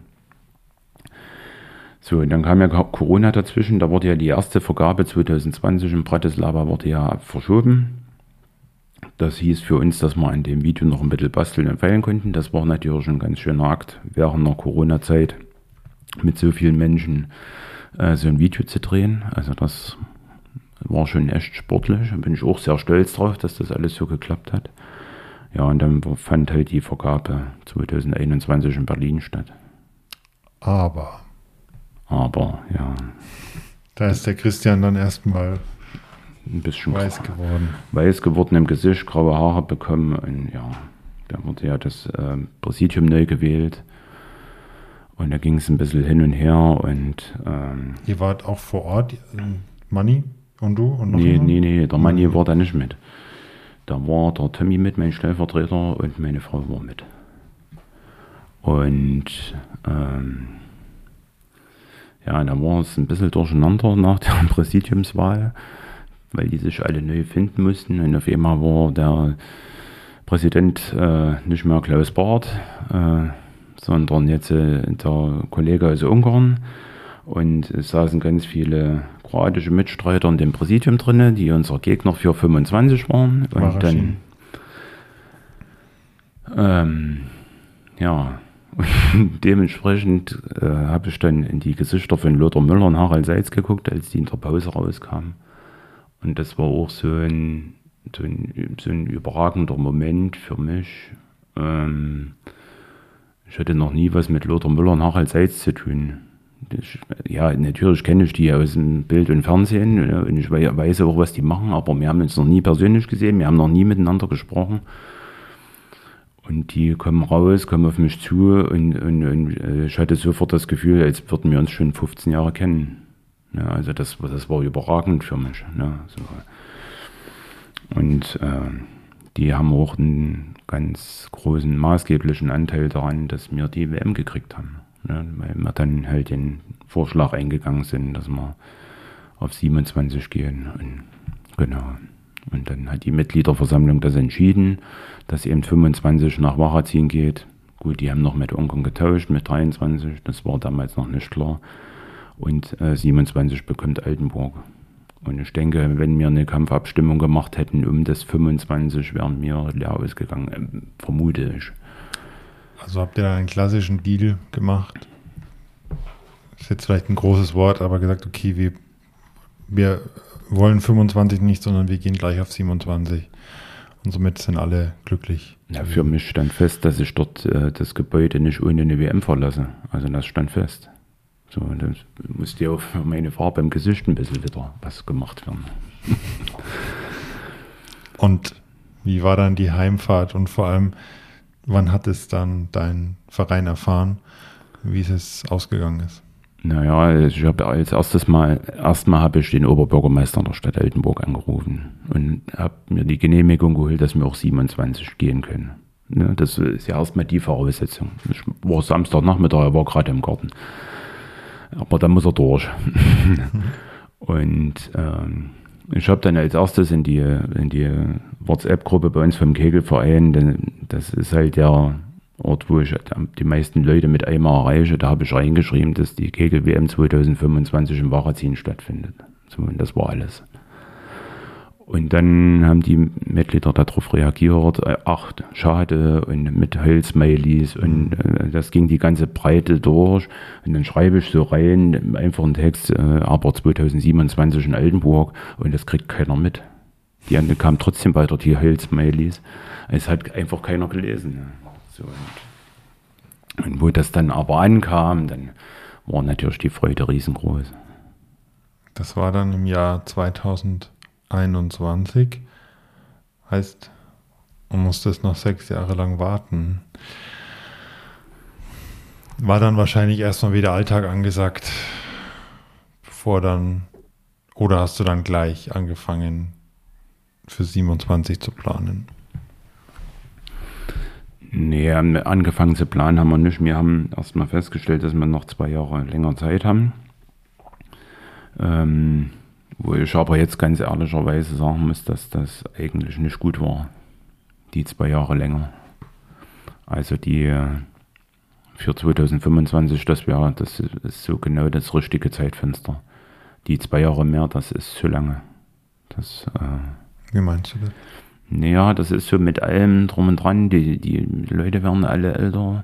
So, und dann kam ja Corona dazwischen, da wurde ja die erste Vergabe 2020 in Bratislava wurde ja verschoben. Das hieß für uns, dass wir an dem Video noch ein bisschen basteln und feilen konnten. Das war natürlich ein ganz schöner Akt, während der Corona-Zeit mit so vielen Menschen so ein Video zu drehen. Also das war schon echt sportlich. Da bin ich auch sehr stolz drauf, dass das alles so geklappt hat. Ja, und dann fand halt die Vergabe 2021 in Berlin statt. Aber, ja. Da ist der Christian dann erstmal ein bisschen weiß geworden. Weiß geworden im Gesicht, graue Haare bekommen. Und ja, da wurde ja das Präsidium neu gewählt. Und da ging es ein bisschen hin und her. Und ihr wart auch vor Ort, Manni und du? Und noch nee, der Manni war da nicht mit. Da war der Tommy mit, mein Stellvertreter, und meine Frau war mit. Und ja, da war es ein bisschen durcheinander nach der Präsidiumswahl, weil die sich alle neu finden mussten. Und auf einmal war der Präsident nicht mehr Klaus Barth, sondern jetzt der Kollege aus Ungarn. Und es saßen ganz viele kroatische Mitstreiter in dem Präsidium drin, die unser Gegner für 25 waren. Und dann, ja, und dementsprechend habe ich dann in die Gesichter von Lothar Müller und Harald Seitz geguckt, als die in der Pause rauskamen. Und das war auch so ein überragender Moment für mich. Ich hatte noch nie was mit Lothar Müller und Harald Seitz zu tun. Ja, natürlich kenne ich die aus dem Bild und Fernsehen und ich weiß auch, was die machen, aber wir haben uns noch nie persönlich gesehen, wir haben noch nie miteinander gesprochen. Und die kommen raus, kommen auf mich zu und ich hatte sofort das Gefühl, als würden wir uns schon 15 Jahre kennen. Ja, also das war überragend für mich. Ja, so. Und die haben auch einen ganz großen maßgeblichen Anteil daran, dass wir die WM gekriegt haben. Ja, weil wir dann halt den Vorschlag eingegangen sind, dass wir auf 27 gehen. Und, genau. Und dann hat die Mitgliederversammlung das entschieden, dass eben 25 nach Wachazin geht. Gut, die haben noch mit Ungarn getauscht, mit 23, das war damals noch nicht klar. Und 27 bekommt Altenburg. Und ich denke, wenn wir eine Kampfabstimmung gemacht hätten um das 25, wären wir leer ausgegangen, vermute ich. Also habt ihr da einen klassischen Deal gemacht? Ist jetzt vielleicht ein großes Wort, aber gesagt, okay, wir wollen 25 nicht, sondern wir gehen gleich auf 27. Und somit sind alle glücklich. Ja, für mich stand fest, dass ich dort das Gebäude nicht ohne eine WM verlasse. Also das stand fest. So, und dann musste ja auch für meine Farbe im Gesicht ein bisschen wieder was gemacht werden. Und wie war dann die Heimfahrt und vor allem, wann hat es dann dein Verein erfahren, wie es ausgegangen ist? Naja, ich habe erstmal habe ich den Oberbürgermeister der Stadt Altenburg angerufen und habe mir die Genehmigung geholt, dass wir auch 27 gehen können. Ja, das ist ja erstmal die Voraussetzung. Ich war Samstagnachmittag, er war gerade im Garten. Aber da muss er durch. Und ich habe dann als erstes in die WhatsApp-Gruppe bei uns vom Kegelverein, denn das ist halt der Ort, wo ich die meisten Leute mit einmal erreiche, da habe ich reingeschrieben, dass die Kegel-WM 2025 in Wachazin stattfindet. So, und das war alles. Und dann haben die Mitglieder darauf reagiert, ach, schade, und mit Heul-Smileys und das ging die ganze Breite durch. Und dann schreibe ich so rein, einfach einen Text, aber 2027 in Altenburg und das kriegt keiner mit. Die kamen trotzdem weiter, die Heul-Smileys. Es hat einfach keiner gelesen. Ja. So, und wo das dann aber ankam, dann war natürlich die Freude riesengroß. Das war dann im Jahr 2021. Heißt, man musste es noch 6 Jahre lang warten. War dann wahrscheinlich erstmal wieder Alltag angesagt, oder hast du dann gleich angefangen, für 27 zu planen? Nee, angefangen zu planen haben wir nicht. Wir haben erstmal festgestellt, dass wir noch 2 Jahre länger Zeit haben. Wo ich aber jetzt ganz ehrlicherweise sagen muss, dass das eigentlich nicht gut war. Die 2 Jahre länger. Also die für 2025, das ist so genau das richtige Zeitfenster. Die 2 Jahre mehr, das ist zu lange. Wie meinst du das? Naja, das ist so mit allem drum und dran. Die Leute werden alle älter.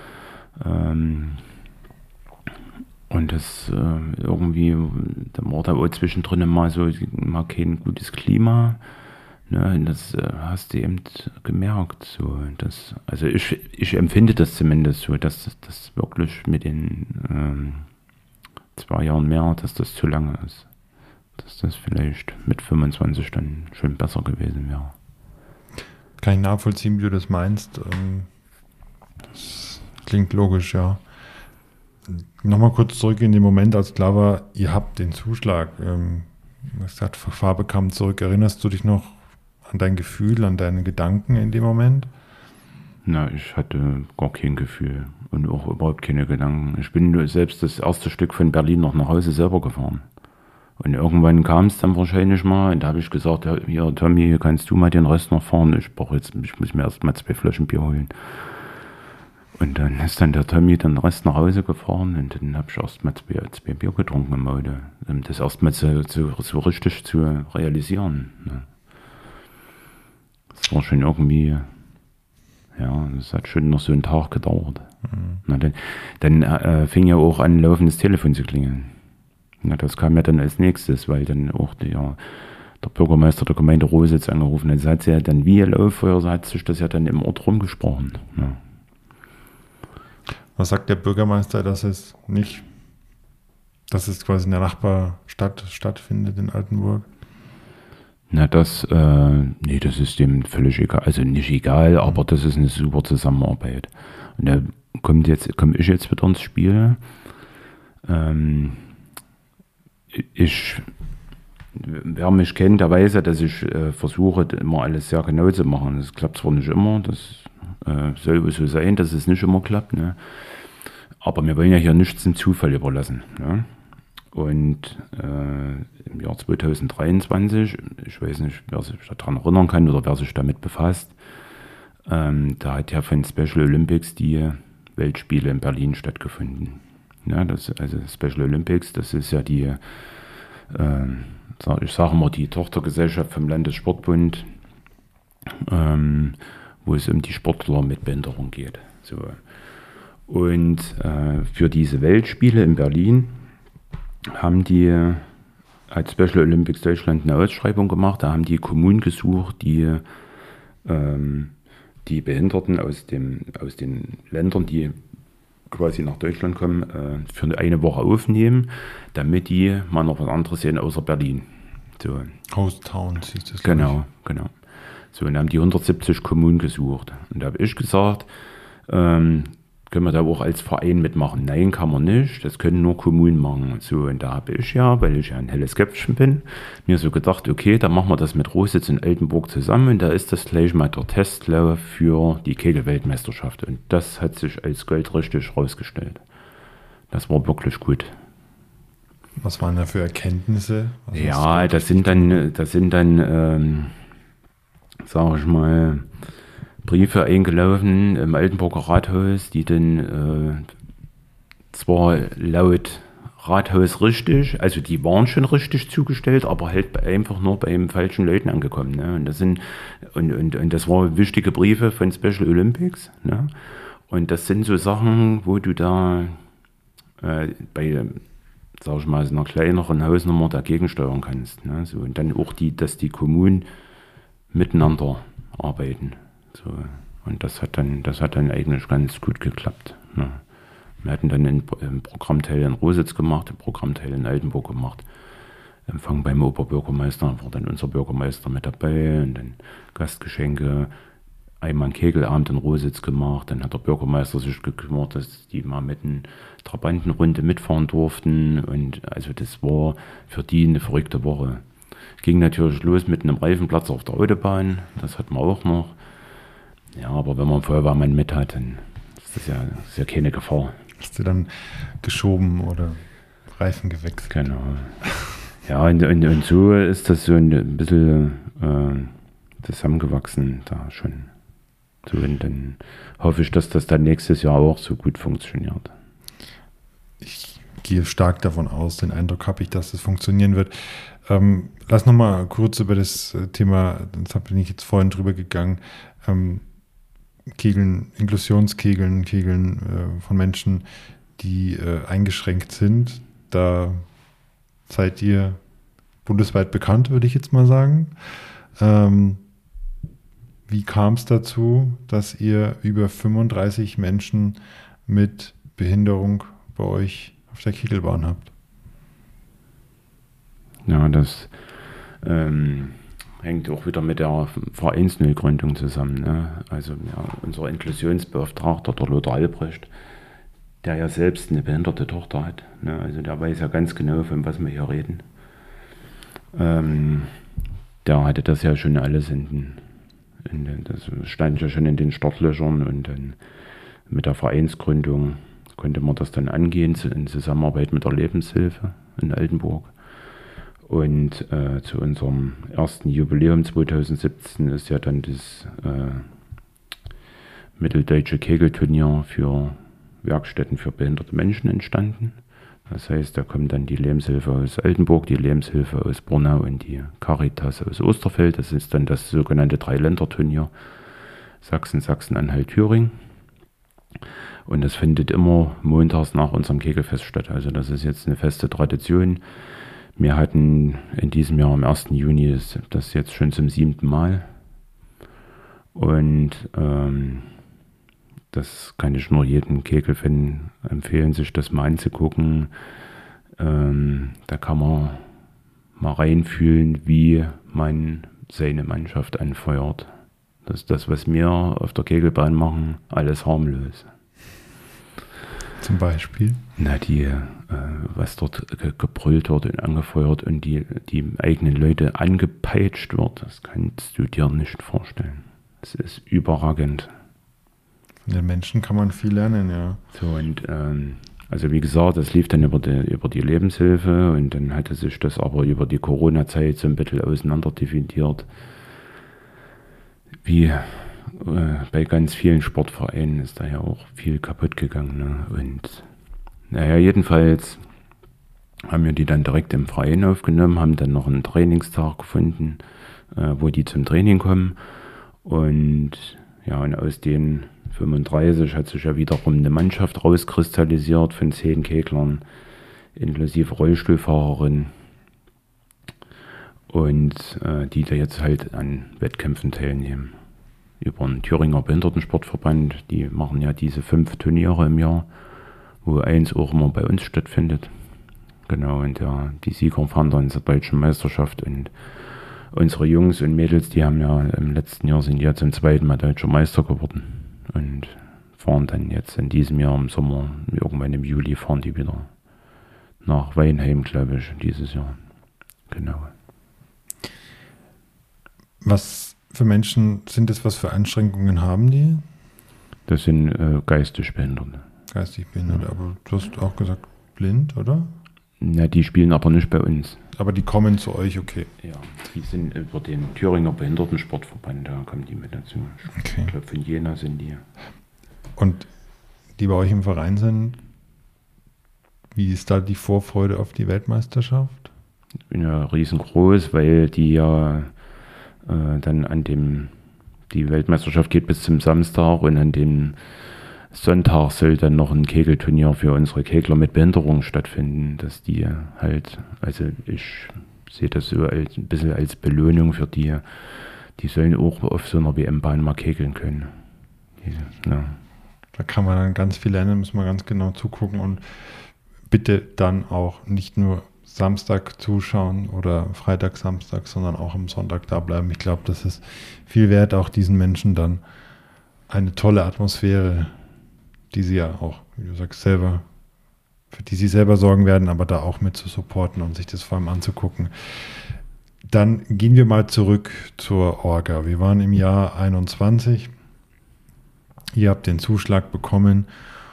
Und das irgendwie, da war da auch zwischendrin mal kein gutes Klima. Ne, das hast du eben gemerkt. So, also ich empfinde das zumindest so, dass das wirklich mit den 2 Jahren mehr, dass das zu lange ist. Dass das vielleicht mit 25 dann schon besser gewesen wäre. Kann ich nachvollziehen, wie du das meinst. Das klingt logisch, ja. Nochmal kurz zurück in den Moment, als klar war, ihr habt den Zuschlag. Es hat Farbe kam zurück. Erinnerst du dich noch an dein Gefühl, an deine Gedanken in dem Moment? Na, ich hatte gar kein Gefühl und auch überhaupt keine Gedanken. Ich bin nur selbst das erste Stück von Berlin noch nach Hause selber gefahren. Und irgendwann kam es dann wahrscheinlich mal, und da habe ich gesagt, ja, hier, Tommy, kannst du mal den Rest noch fahren? Ich muss mir erst mal 2 Flaschen Bier holen. Und dann ist dann der Tommy den Rest nach Hause gefahren und dann habe ich erstmal zwei Bier getrunken im Auto, um das erstmal so richtig zu realisieren. Ne? Das war schon irgendwie, ja, das hat schon noch so einen Tag gedauert. Na, dann fing ja auch an, laufendes Telefon zu klingeln. Na, das kam ja dann als nächstes, weil dann auch der Bürgermeister der Gemeinde Rositz angerufen hat. Das hat sie ja dann wie Lauffeuer, so hat sich das ja dann im Ort rumgesprochen. Ja. Was sagt der Bürgermeister, dass es quasi in der Nachbarstadt stattfindet in Altenburg? Na, das ist dem völlig egal. Also nicht egal, aber das ist eine super Zusammenarbeit. Und da komme ich jetzt wieder ins Spiel. Wer mich kennt, der weiß ja, dass ich versuche, immer alles sehr genau zu machen. Das klappt zwar nicht immer, das soll so sein, dass es nicht immer klappt. Ne? Aber wir wollen ja hier nichts dem Zufall überlassen. Ne? Und im Jahr 2023, ich weiß nicht, wer sich daran erinnern kann oder wer sich damit befasst, da hat ja von Special Olympics die Weltspiele in Berlin stattgefunden. Ja, also Special Olympics, das ist ja die, ich sage mal, die Tochtergesellschaft vom Landessportbund, wo es um die Sportler mit Behinderung geht. So. Und für diese Weltspiele in Berlin hat Special Olympics Deutschland eine Ausschreibung gemacht. Da haben die Kommunen gesucht, die Behinderten aus den Ländern, die quasi nach Deutschland kommen, für eine Woche aufnehmen, damit die mal noch was anderes sehen außer Berlin. So. Host Towns hieß das. Genau. So, und dann haben die 170 Kommunen gesucht. Und da habe ich gesagt, können wir da auch als Verein mitmachen? Nein, kann man nicht. Das können nur Kommunen machen. So, und da habe ich ja, weil ich ja ein helles Köpfchen bin, mir so gedacht, okay, dann machen wir das mit Rositz in Altenburg zusammen. Und da ist das gleich mal der Testlauf für die Kegel-Weltmeisterschaft. Und das hat sich als Gold richtig rausgestellt. Das war wirklich gut. Was waren da für Erkenntnisse? Ja, das sind dann, sage ich mal, Briefe eingelaufen im Altenburger Rathaus, die dann zwar laut Rathaus richtig, also die waren schon richtig zugestellt, aber halt einfach nur bei den falschen Leuten angekommen. Ne? Und das waren wichtige Briefe von Special Olympics. Ne? Und das sind so Sachen, wo du da bei, sag ich mal, so einer kleineren Hausnummer dagegen steuern kannst. Ne? So, und dann auch dass die Kommunen miteinander arbeiten. So, und das hat dann eigentlich ganz gut geklappt. Ne? Wir hatten dann einen Programmteil in Rositz gemacht, einen Programmteil in Altenburg gemacht. Empfang beim Oberbürgermeister, war dann unser Bürgermeister mit dabei und dann Gastgeschenke, einmal einen Kegelabend in Rositz gemacht. Dann hat der Bürgermeister sich gekümmert, dass die mal mit einer Trabantenrunde mitfahren durften. Und also das war für die eine verrückte Woche. Ging natürlich los mit einem Reifenplatz auf der Autobahn, das hatten wir auch noch. Ja, aber wenn man einen Feuerwehrmann mit hat, dann ist das ja keine Gefahr. Hast du dann geschoben oder Reifen gewechselt? Genau. Ja, und so ist das so ein bisschen zusammengewachsen da schon. So, und dann hoffe ich, dass das dann nächstes Jahr auch so gut funktioniert. Ich gehe stark davon aus, den Eindruck habe ich, dass das funktionieren wird. Lass noch mal kurz über das Thema, das bin ich jetzt vorhin drüber gegangen, Kegeln, Inklusionskegeln, Kegeln von Menschen, die eingeschränkt sind. Da seid ihr bundesweit bekannt, würde ich jetzt mal sagen. Wie kam es dazu, dass ihr über 35 Menschen mit Behinderung bei euch auf der Kegelbahn habt? Ja, das hängt auch wieder mit der Vereinsneugründung zusammen. Ne? Also ja, unser Inklusionsbeauftragter, der Lothar Albrecht, der ja selbst eine behinderte Tochter hat. Ne? Also der weiß ja ganz genau, von was wir hier reden. Der hatte das ja schon alles das stand ja schon in den Startlöchern und dann mit der Vereinsgründung konnte man das dann angehen in Zusammenarbeit mit der Lebenshilfe in Altenburg. Und zu unserem ersten Jubiläum 2017 ist ja dann das Mitteldeutsche Kegelturnier für Werkstätten für behinderte Menschen entstanden. Das heißt, da kommt dann die Lebenshilfe aus Altenburg, die Lebenshilfe aus Bornau und die Caritas aus Osterfeld. Das ist dann das sogenannte Dreiländerturnier Sachsen, Sachsen-Anhalt, Thüringen. Und das findet immer montags nach unserem Kegelfest statt. Also das ist jetzt eine feste Tradition. Wir hatten in diesem Jahr am 1. Juni das jetzt schon zum 7. Mal. Und das kann ich nur jedem Kegelfan empfehlen, sich das mal anzugucken. Da kann man mal reinfühlen, wie man seine Mannschaft anfeuert. Das ist das, was wir auf der Kegelbahn machen, alles harmlos. Zum Beispiel? Na, was dort gebrüllt wird und angefeuert und die eigenen Leute angepeitscht wird, das kannst du dir nicht vorstellen. Es ist überragend. Von den Menschen kann man viel lernen, ja. So, und also wie gesagt, das lief dann über die Lebenshilfe und dann hatte sich das aber über die Corona-Zeit so ein bisschen auseinanderdividiert. Wie bei ganz vielen Sportvereinen ist da ja auch viel kaputt gegangen. Ne? Und naja, jedenfalls haben wir die dann direkt im Verein aufgenommen, haben dann noch einen Trainingstag gefunden, wo die zum Training kommen. Und ja, und aus den 35 hat sich ja wiederum eine Mannschaft rauskristallisiert von 10 Keglern, inklusive Rollstuhlfahrerin. Und die da jetzt halt an Wettkämpfen teilnehmen. Über den Thüringer Behindertensportverband, die machen ja diese 5 Turniere im Jahr, wo eins auch immer bei uns stattfindet. Genau, und die Sieger fahren dann zur deutschen Meisterschaft und unsere Jungs und Mädels, die haben ja im letzten Jahr sind ja zum 2. Mal deutscher Meister geworden und fahren dann jetzt in diesem Jahr im Sommer, irgendwann im Juli fahren die wieder nach Weinheim, glaube ich, dieses Jahr. Genau. Was für Menschen sind das, was für Einschränkungen haben die? Das sind geistig Behinderte. Geistig Behinderte, aber du hast auch gesagt blind, oder? Na, die spielen aber nicht bei uns. Aber die kommen zu euch, okay. Ja, die sind über den Thüringer Behindertensportverband, da kommen die mit dazu. Okay. Ich glaube, von Jena sind die. Und die bei euch im Verein sind, wie ist da die Vorfreude auf die Weltmeisterschaft? Ja, riesengroß, weil die ja dann die Weltmeisterschaft geht bis zum Samstag und an dem Sonntag soll dann noch ein Kegelturnier für unsere Kegler mit Behinderung stattfinden, dass die halt, also ich sehe das so ein bisschen als Belohnung für die sollen auch auf so einer WM-Bahn mal kegeln können. Ja. Da kann man dann ganz viel lernen, muss man ganz genau zugucken und bitte dann auch nicht nur Samstag zuschauen oder Freitag, Samstag, sondern auch am Sonntag da bleiben. Ich glaube, das ist viel wert, auch diesen Menschen dann eine tolle Atmosphäre, die sie ja auch, wie du sagst, selber, für die sie selber sorgen werden, aber da auch mit zu supporten und sich das vor allem anzugucken. Dann gehen wir mal zurück zur Orga. Wir waren im Jahr 21. Ihr habt den Zuschlag bekommen.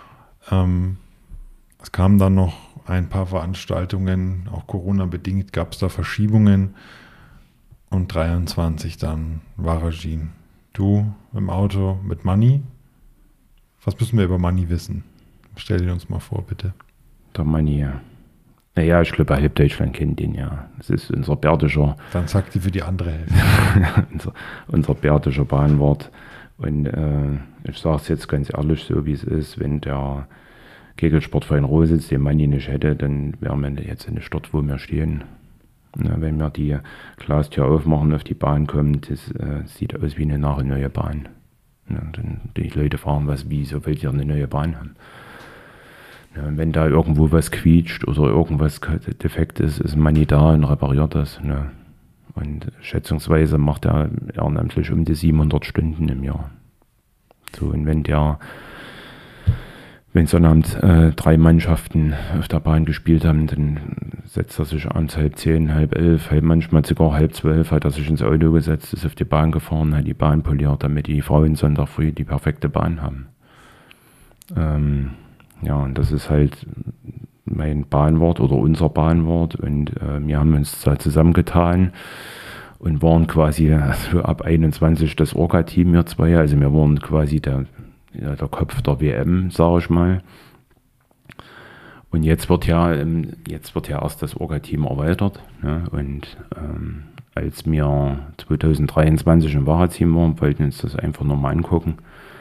Es kamen dann noch ein paar Veranstaltungen, auch Corona-bedingt gab es da Verschiebungen. Und 23 dann Varagin. Du im Auto mit Manni. Was müssen wir über Manni wissen? Stell ihn uns mal vor, bitte. Der Manni, ja. Naja, ich glaube, halb Deutschland kennt den ja. Das ist unser bärtischer. Dann sagt die für die andere Hälfte. unser bärtischer Bahnwart. Und ich sage es jetzt ganz ehrlich, so wie es ist, wenn der Kegelsportverein Rositz den Manni nicht hätte, dann wären wir jetzt nicht dort, wo wir stehen. Na, wenn wir die Glastür aufmachen, auf die Bahn kommen, das sieht aus wie eine neue Bahn. Ja, dann die Leute fragen, wieso wollt ihr eine neue Bahn haben? Ja, wenn da irgendwo was quietscht oder irgendwas defekt ist Manni da und repariert das. Ja. Und schätzungsweise macht er ehrenamtlich um die 700 Stunden im Jahr. So, und wenn Sonnabend 3 Mannschaften auf der Bahn gespielt haben, dann setzt er sich abends 10:30, 11:30, manchmal sogar 11:30, hat er sich ins Auto gesetzt, ist auf die Bahn gefahren, hat die Bahn poliert, damit die Frauen Sonntag früh die perfekte Bahn haben. Ja, und das ist halt mein Bahnwart oder unser Bahnwart und wir haben uns da zusammengetan und waren quasi also ab 21 das Orga-Team, wir zwei, also wir waren quasi der Kopf der WM, sage ich mal. Und jetzt wird ja erst das Orga-Team erweitert. Ne? Und als wir 2023 im Wacher-Team waren, wollten wir uns das einfach nochmal angucken.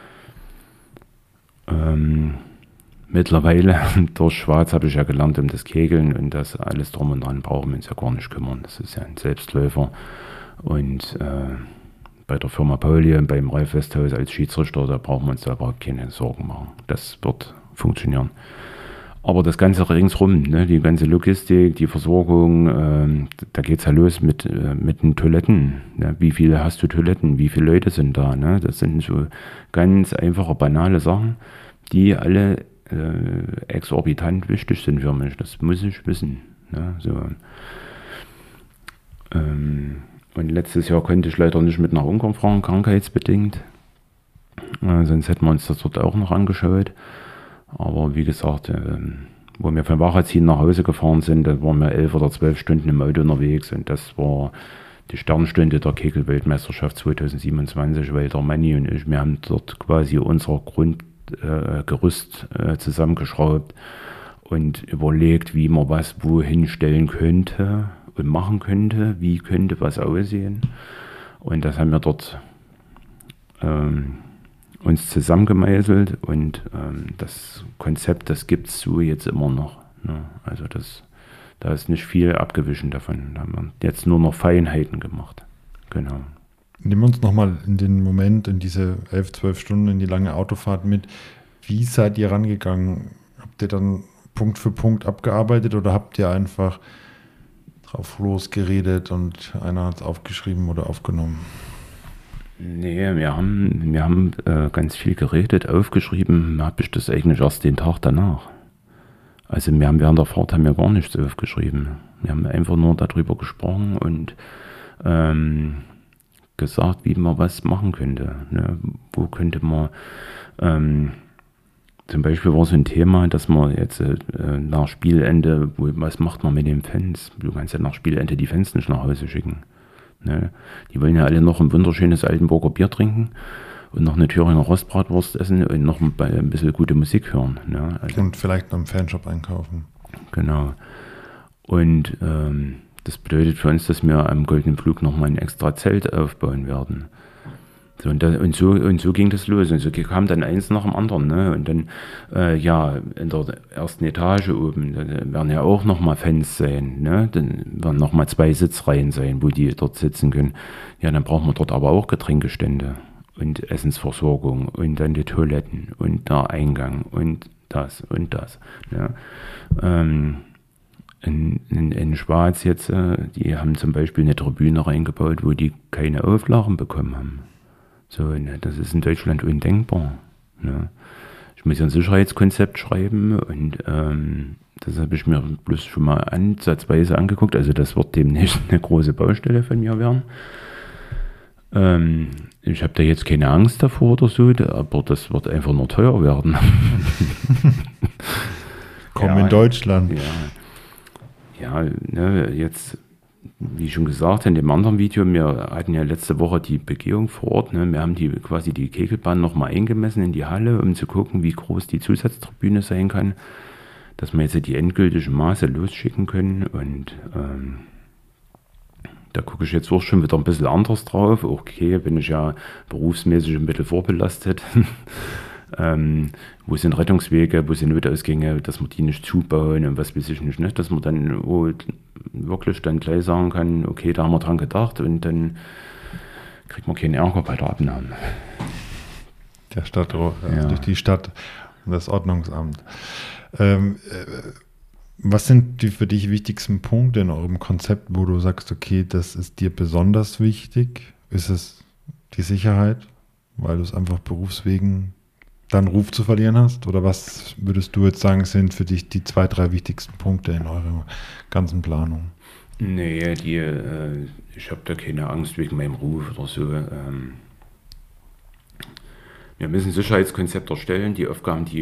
Mittlerweile, durch Schwarz habe ich ja gelernt, um das Kegeln und das alles drum und dran brauchen wir uns ja gar nicht kümmern. Das ist ja ein Selbstläufer. Und bei der Firma Pauli und beim Ralf Westhaus als Schiedsrichter, da brauchen wir uns da überhaupt keine Sorgen machen. Das wird funktionieren. Aber das Ganze ringsrum, ne, die ganze Logistik, die Versorgung, da geht es ja los mit den Toiletten. Ne? Wie viele hast du Toiletten? Wie viele Leute sind da? Ne? Das sind so ganz einfache, banale Sachen, die alle exorbitant wichtig sind für mich. Das muss ich wissen. Ne? So. Und letztes Jahr konnte ich leider nicht mit nach Ungarn fahren, krankheitsbedingt. Sonst hätten wir uns das dort auch noch angeschaut. Aber wie gesagt, wo wir von Wachazin nach Hause gefahren sind, da waren wir 11 oder 12 Stunden im Auto unterwegs. Und das war die Sternstunde der Kegelweltmeisterschaft 2027, weil der Manni und ich, wir haben dort quasi unser Grundgerüst zusammengeschraubt und überlegt, wie man was wohin stellen könnte und machen könnte, wie könnte was aussehen. Und das haben wir dort uns zusammengemeißelt und das Konzept, das gibt es so jetzt immer noch. Ne? Also da ist nicht viel abgewichen davon. Da haben wir jetzt nur noch Feinheiten gemacht. Genau. Nimm uns nochmal in den Moment, in diese 11, 12 Stunden, in die lange Autofahrt mit. Wie seid ihr rangegangen? Habt ihr dann Punkt für Punkt abgearbeitet oder habt ihr einfach drauf losgeredet und einer hat es aufgeschrieben oder aufgenommen? Nee, wir haben ganz viel geredet, aufgeschrieben, habe ich das eigentlich erst den Tag danach. Also wir haben während der Fahrt haben wir gar nichts aufgeschrieben. Wir haben einfach nur darüber gesprochen und gesagt, wie man was machen könnte. Ne? Wo könnte man, zum Beispiel war so ein Thema, dass man jetzt nach Spielende, was macht man mit den Fans? Du kannst ja nach Spielende die Fans nicht nach Hause schicken. Ne? Die wollen ja alle noch ein wunderschönes Altenburger Bier trinken und noch eine Thüringer Rostbratwurst essen und noch ein bisschen gute Musik hören. Ne? Also, und vielleicht noch im Fanshop einkaufen. Genau. Und das bedeutet für uns, dass wir am Goldenen Flug nochmal ein extra Zelt aufbauen werden. So, und so ging das los. Und so kam dann eins nach dem anderen. Ne? Und dann, in der ersten Etage oben, da werden ja auch nochmal Fans sein. Ne? Dann werden nochmal 2 Sitzreihen sein, wo die dort sitzen können. Ja, dann brauchen wir dort aber auch Getränkestände und Essensversorgung und dann die Toiletten und der Eingang und das und das. Ja? In Schwarz jetzt, die haben zum Beispiel eine Tribüne reingebaut, wo die keine Auflagen bekommen haben. So, ne, das ist in Deutschland undenkbar. Ne? Ich muss ja ein Sicherheitskonzept schreiben und das habe ich mir bloß schon mal ansatzweise angeguckt. Also das wird demnächst eine große Baustelle von mir werden. Ich habe da jetzt keine Angst davor oder so, aber das wird einfach nur teuer werden. Komm in Deutschland. Ja, ne, jetzt, wie schon gesagt, in dem anderen Video, wir hatten ja letzte Woche die Begehung vor Ort. Ne? Wir haben quasi die Kegelbahn nochmal eingemessen in die Halle, um zu gucken, wie groß die Zusatztribüne sein kann, dass wir jetzt die endgültigen Maße losschicken können. Und da gucke ich jetzt auch schon wieder ein bisschen anders drauf. Okay, bin ich ja berufsmäßig ein bisschen vorbelastet. Wo sind Rettungswege, wo sind Notausgänge, dass wir die nicht zubauen und was weiß ich nicht, ne? Dass man dann wirklich dann gleich sagen kann, okay, da haben wir dran gedacht und dann kriegt man keinen Ärger bei der Abnahme. Der Stadt, durch die Stadt und das Ordnungsamt. Was sind die für dich wichtigsten Punkte in eurem Konzept, wo du sagst, okay, das ist dir besonders wichtig? Ist es die Sicherheit, weil du es einfach berufswegen dann Ruf zu verlieren hast? Oder was würdest du jetzt sagen, sind für dich die 2, 3 wichtigsten Punkte in eurer ganzen Planung? Nee, ich habe da keine Angst wegen meinem Ruf oder so. Wir müssen ein Sicherheitskonzept erstellen, die Aufgaben, die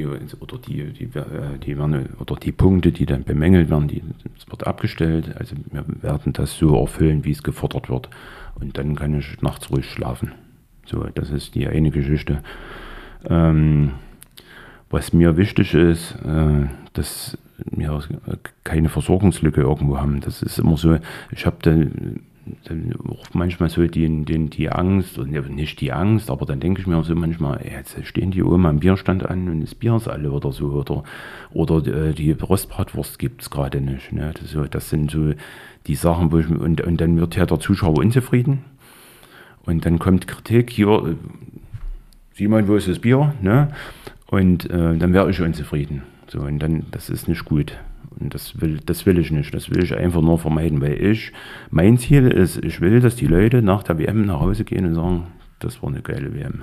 Punkte, die dann bemängelt werden, das wird abgestellt. Also wir werden das so erfüllen, wie es gefordert wird. Und dann kann ich nachts ruhig schlafen. So, das ist die eine Geschichte. Was mir wichtig ist, dass wir keine Versorgungslücke irgendwo haben. Das ist immer so, ich habe dann auch manchmal so die Angst, und nicht die Angst, aber dann denke ich mir so manchmal, jetzt stehen die oben am Bierstand an und das Bier ist alle oder so, oder die Rostbratwurst gibt es gerade nicht. Ne? Das sind so die Sachen, wo und dann wird ja der Zuschauer unzufrieden und dann kommt Kritik, hier, Simon, wo ist das Bier? Ne? Und dann wäre ich unzufrieden. So, und dann, das ist nicht gut. Und das will ich nicht. Das will ich einfach nur vermeiden, weil mein Ziel ist, ich will, dass die Leute nach der WM nach Hause gehen und sagen, das war eine geile WM.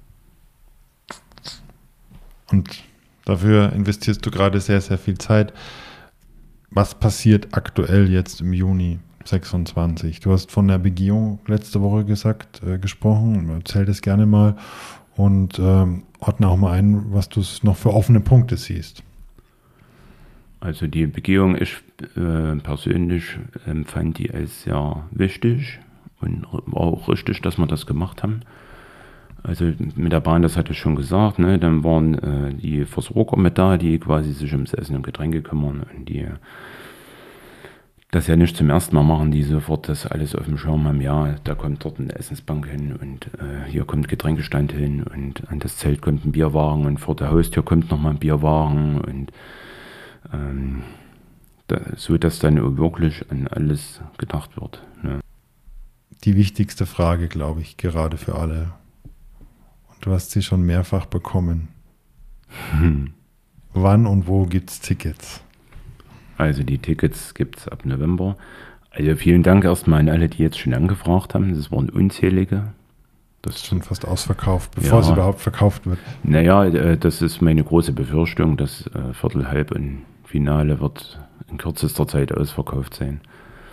Und dafür investierst du gerade sehr, sehr viel Zeit. Was passiert aktuell jetzt im Juni 26? Du hast von der Begehung letzte Woche gesprochen. Erzähl das gerne mal und ordne auch mal ein, was du noch für offene Punkte siehst. Also die Begehung, ich persönlich empfand die als sehr wichtig und war auch richtig, dass wir das gemacht haben. Also mit der Bahn, das hatte ich schon gesagt, ne, dann waren die Versorger mit da, die quasi sich ums Essen und Getränke kümmern und die das ja nicht zum ersten Mal machen, die sofort das alles auf dem Schirm haben, ja, da kommt dort eine Essensbank hin und hier kommt Getränkestand hin und an das Zelt kommt ein Bierwagen und vor der Haustür kommt nochmal ein Bierwagen und so, dass dann wirklich an alles gedacht wird. Ne? Die wichtigste Frage, glaube ich, gerade für alle. Und du hast sie schon mehrfach bekommen. Wann und wo gibt es Tickets? Also die Tickets gibt es ab November. Also vielen Dank erstmal an alle, die jetzt schon angefragt haben. Das waren unzählige. Das ist schon fast ausverkauft, bevor es überhaupt verkauft wird. Naja, das ist meine große Befürchtung. Das Viertel, Halb und Finale wird in kürzester Zeit ausverkauft sein.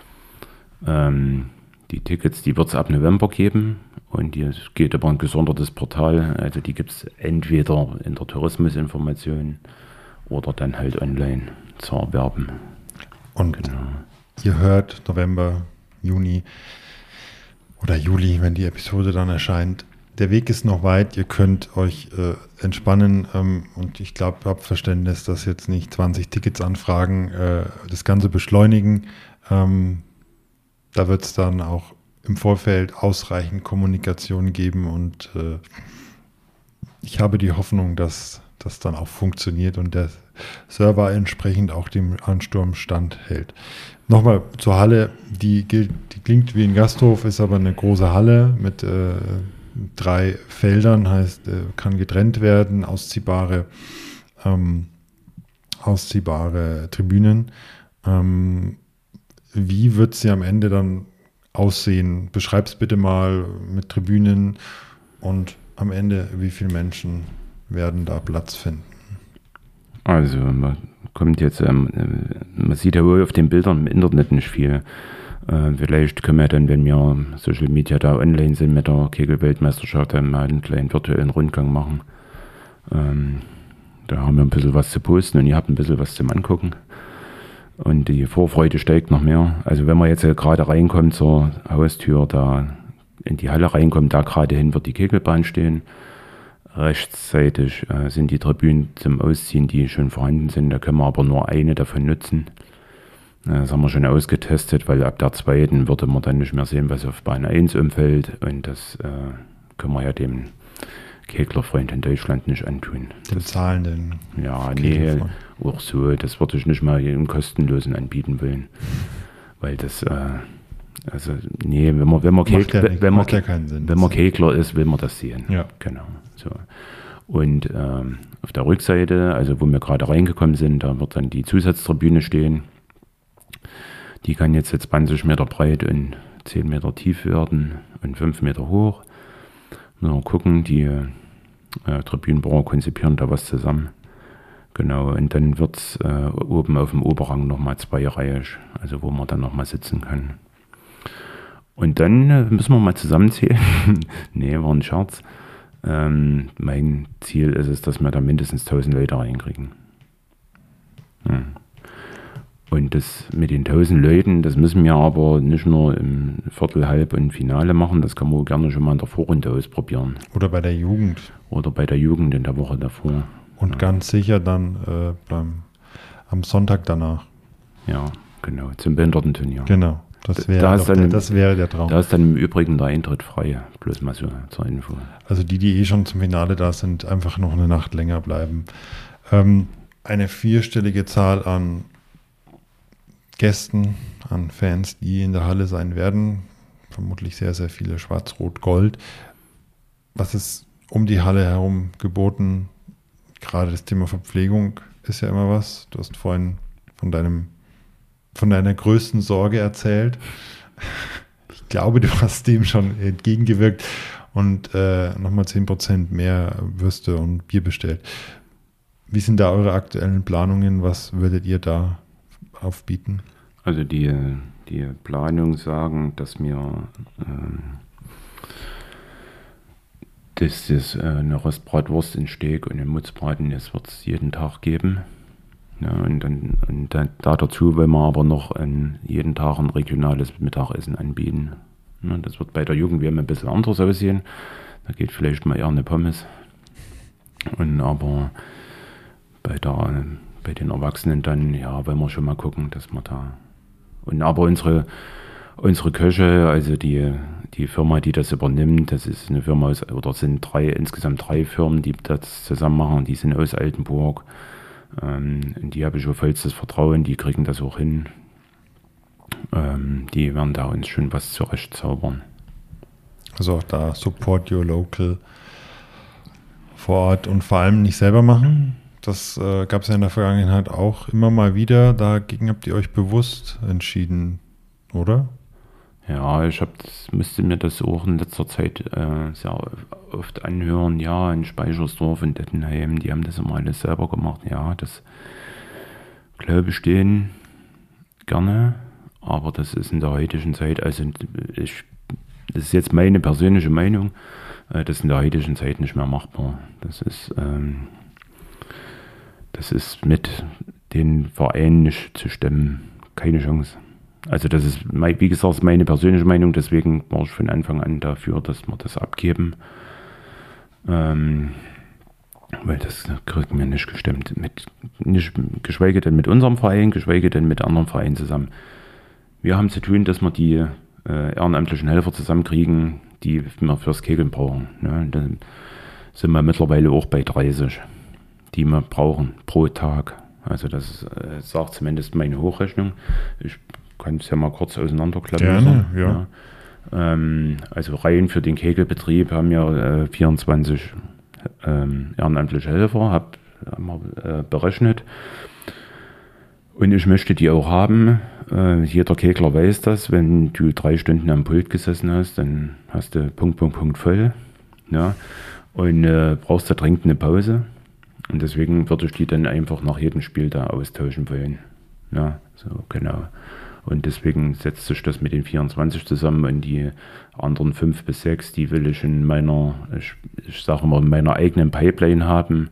Die Tickets, die wird es ab November geben und die geht über ein gesondertes Portal. Also die gibt es entweder in der Tourismusinformation oder dann halt online zu erwerben. Und genau. Ihr hört November, Juni oder Juli, wenn die Episode dann erscheint. Der Weg ist noch weit, ihr könnt euch entspannen und ich glaube, habt Verständnis, dass jetzt nicht 20 Tickets anfragen, das Ganze beschleunigen. Da wird es dann auch im Vorfeld ausreichend Kommunikation geben und ich habe die Hoffnung, dass das dann auch funktioniert und der Server entsprechend auch dem Ansturm standhält. Nochmal zur Halle, die klingt wie ein Gasthof, ist aber eine große Halle mit 3 Feldern, heißt, kann getrennt werden, ausziehbare Tribünen. Wie wird sie am Ende dann aussehen? Beschreib's bitte mal mit Tribünen und am Ende, wie viele Menschen werden da Platz finden? Also man kommt jetzt, man sieht ja wohl auf den Bildern im Internet nicht viel. Vielleicht können wir dann, wenn wir Social Media da online sind mit der Kegelweltmeisterschaft, dann mal einen kleinen virtuellen Rundgang machen. Da haben wir ein bisschen was zu posten und ihr habt ein bisschen was zum Angucken. Und die Vorfreude steigt noch mehr. Also wenn man jetzt gerade reinkommt zur Haustür, da in die Halle reinkommt, da gerade hin wird die Kegelbahn stehen. Rechtsseitig sind die Tribünen zum Ausziehen, die schon vorhanden sind. Da können wir aber nur eine davon nutzen. Das haben wir schon ausgetestet, weil ab der zweiten würde man dann nicht mehr sehen, was auf Bahn 1 umfällt. Und das können wir ja dem Keglerfreund in Deutschland nicht antun. Den zahlenden. Ja, nee, auch so. Das würde ich nicht mal im Kostenlosen anbieten wollen. Weil das, also, nee, wenn man Kegler ist, will man das sehen. Ja. Genau. So. Und auf der Rückseite, also wo wir gerade reingekommen sind, da wird dann die Zusatztribüne stehen. Die kann jetzt 20 Meter breit und 10 Meter tief werden und 5 Meter hoch. Mal gucken, die Tribünenbauer konzipieren da was zusammen. Genau, und dann wird es oben auf dem Oberrang nochmal zweireihig, also wo man dann nochmal sitzen kann. Und dann müssen wir mal zusammenzählen. Nee, war ein Scherz. Mein Ziel ist es, dass wir da mindestens 1000 Leute reinkriegen. Und das mit den 1000 Leuten, das müssen wir aber nicht nur im Viertel, Halb und Finale machen. Das kann man gerne schon mal in der Vorrunde ausprobieren. Oder bei der Jugend. Oder bei der Jugend in der Woche davor. Und ganz sicher dann am Sonntag danach. Ja, genau, zum Behindertenturnier. Genau, das wäre der Traum. Da ist dann im Übrigen der Eintritt frei, bloß mal so zur Info. Also die schon zum Finale da sind, einfach noch eine Nacht länger bleiben. Eine 4-stellige Zahl an Gästen, an Fans, die in der Halle sein werden. Vermutlich sehr, sehr viele Schwarz-Rot-Gold. Was ist um die Halle herum geboten? Gerade das Thema Verpflegung ist ja immer was. Du hast vorhin von deiner größten Sorge erzählt. Ich glaube, du hast dem schon entgegengewirkt und nochmal 10% mehr Würste und Bier bestellt. Wie sind da eure aktuellen Planungen? Was würdet ihr da aufbieten? Also die Planung sagen, dass wir das ist eine Rostbratwurst in Steg und einen Mutzbraten, das wird es jeden Tag geben. Ja, und dazu wollen wir aber noch jeden Tag ein regionales Mittagessen anbieten. Ja, das wird bei der Jugend ein bisschen anders aussehen. Da geht vielleicht mal eher eine Pommes. Aber bei den Erwachsenen dann, ja, wollen wir schon mal gucken, dass wir da. Aber unsere Köche, also die Firma, die das übernimmt, das ist eine Firma sind insgesamt drei Firmen, die das zusammen machen, die sind aus Altenburg. Die habe ich auf vollstes Vertrauen, die kriegen das auch hin. Die werden da uns schon was zurechtzaubern. Also auch da Support Your Local vor Ort und vor allem nicht selber machen. Das gab es ja in der Vergangenheit auch immer mal wieder. Dagegen habt ihr euch bewusst entschieden, oder? Ja, müsste mir das auch in letzter Zeit sehr oft anhören. Ja, in Speichersdorf, in Dettenheim, die haben das immer alles selber gemacht. Ja, das glaube ich denen gerne, aber das ist in der heutigen Zeit, also das ist jetzt meine persönliche Meinung, das ist in der heutigen Zeit nicht mehr machbar. Das ist mit den Vereinen nicht zu stemmen, keine Chance. Also das ist, wie gesagt, meine persönliche Meinung, deswegen war ich von Anfang an dafür, dass wir das abgeben. Weil das kriegen wir nicht gestemmt, geschweige denn mit unserem Verein, geschweige denn mit anderen Vereinen zusammen. Wir haben zu tun, dass wir die ehrenamtlichen Helfer zusammenkriegen, die wir fürs Kegeln brauchen. Ne? Dann sind wir mittlerweile auch bei 30, die wir brauchen pro Tag. Also das sagt zumindest meine Hochrechnung. Ich kann es ja mal kurz auseinanderklappen. Gerne, ja. Also rein für den Kegelbetrieb haben wir 24 ehrenamtliche Helfer, haben wir berechnet. Und ich möchte die auch haben. Jeder Kegler weiß das, wenn du 3 Stunden am Pult gesessen hast, dann hast du Punkt voll. Ja? Und brauchst da dringend eine Pause. Und deswegen würde ich die dann einfach nach jedem Spiel da austauschen wollen. Ja, so genau. Und deswegen setzt sich das mit den 24 zusammen und die anderen 5 bis 6, die will ich in meiner, ich sage mal, in meiner eigenen Pipeline haben,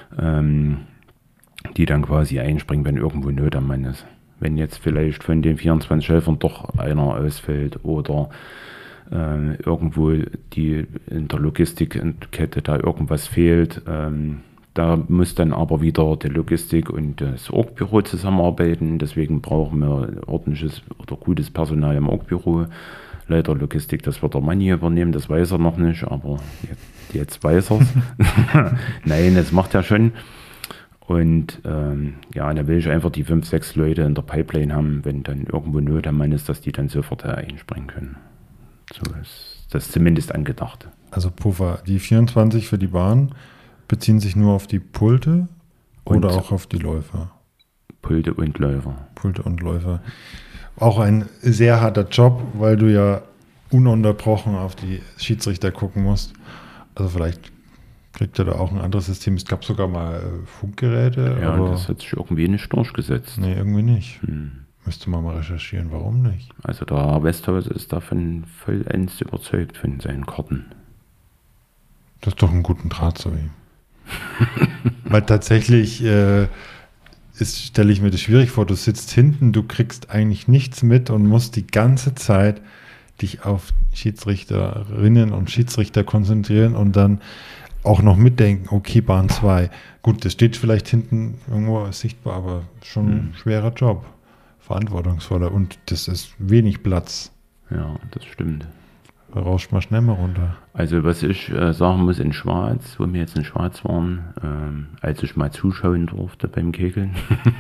die dann quasi einspringen, wenn irgendwo Not am Mann ist. Wenn jetzt vielleicht von den 24 Helfern doch einer ausfällt oder irgendwo die in der Logistikkette da irgendwas fehlt, da muss dann aber wieder die Logistik und das Org-Büro zusammenarbeiten. Deswegen brauchen wir ordentliches oder gutes Personal im Org-Büro. Leider Logistik, das wird der Mann hier übernehmen, das weiß er noch nicht, aber jetzt weiß er es. Nein, das macht er schon. Und ja, da will ich einfach die 5, 6 Leute in der Pipeline haben, wenn dann irgendwo Not am Mann ist, dass die dann sofort einspringen können. So ist das zumindest angedacht. Also Puffer, die 24 für die Bahn beziehen sich nur auf die Pulte oder auch auf die Läufer? Pulte und Läufer. Pulte und Läufer. Auch ein sehr harter Job, weil du ja ununterbrochen auf die Schiedsrichter gucken musst. Also vielleicht kriegt ihr da auch ein anderes System. Es gab sogar mal Funkgeräte. Ja, aber das hat sich irgendwie nicht durchgesetzt. Nee, irgendwie nicht. Müsste man mal recherchieren, warum nicht? Also der Westhaus ist davon vollends überzeugt von seinen Karten. Das ist doch ein guter Draht zu ihm. Weil tatsächlich stelle ich mir das schwierig vor, du sitzt hinten, du kriegst eigentlich nichts mit und musst die ganze Zeit dich auf Schiedsrichterinnen und Schiedsrichter konzentrieren und dann auch noch mitdenken, okay, Bahn 2. Gut, das steht vielleicht hinten irgendwo sichtbar, aber schon ein schwerer Job. Verantwortungsvoller und das ist wenig Platz. Ja, das stimmt. Da rauscht mal schnell mal runter. Also was ich sagen muss in Schwarz, wo wir jetzt in Schwarz waren, als ich mal zuschauen durfte beim Kegeln,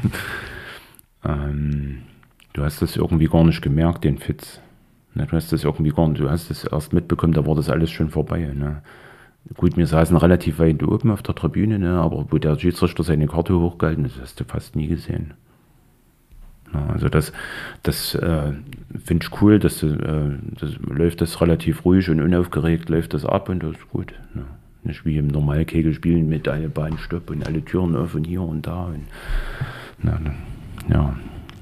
du hast das irgendwie gar nicht gemerkt, den Fitz. Ne, du hast das irgendwie gar nicht, du hast das erst mitbekommen, da war das alles schon vorbei. Ne? Gut, wir saßen relativ weit oben auf der Tribüne, ne, aber wo der Schiedsrichter seine Karte hochgehalten hat, das hast du fast nie gesehen. Ja, also das finde ich cool, das läuft das relativ ruhig und unaufgeregt, läuft das ab und das ist gut. Ja. Nicht wie im Normalkegelspielen mit alle Bahn stopp und alle Türen auf und hier und da. Und, ja.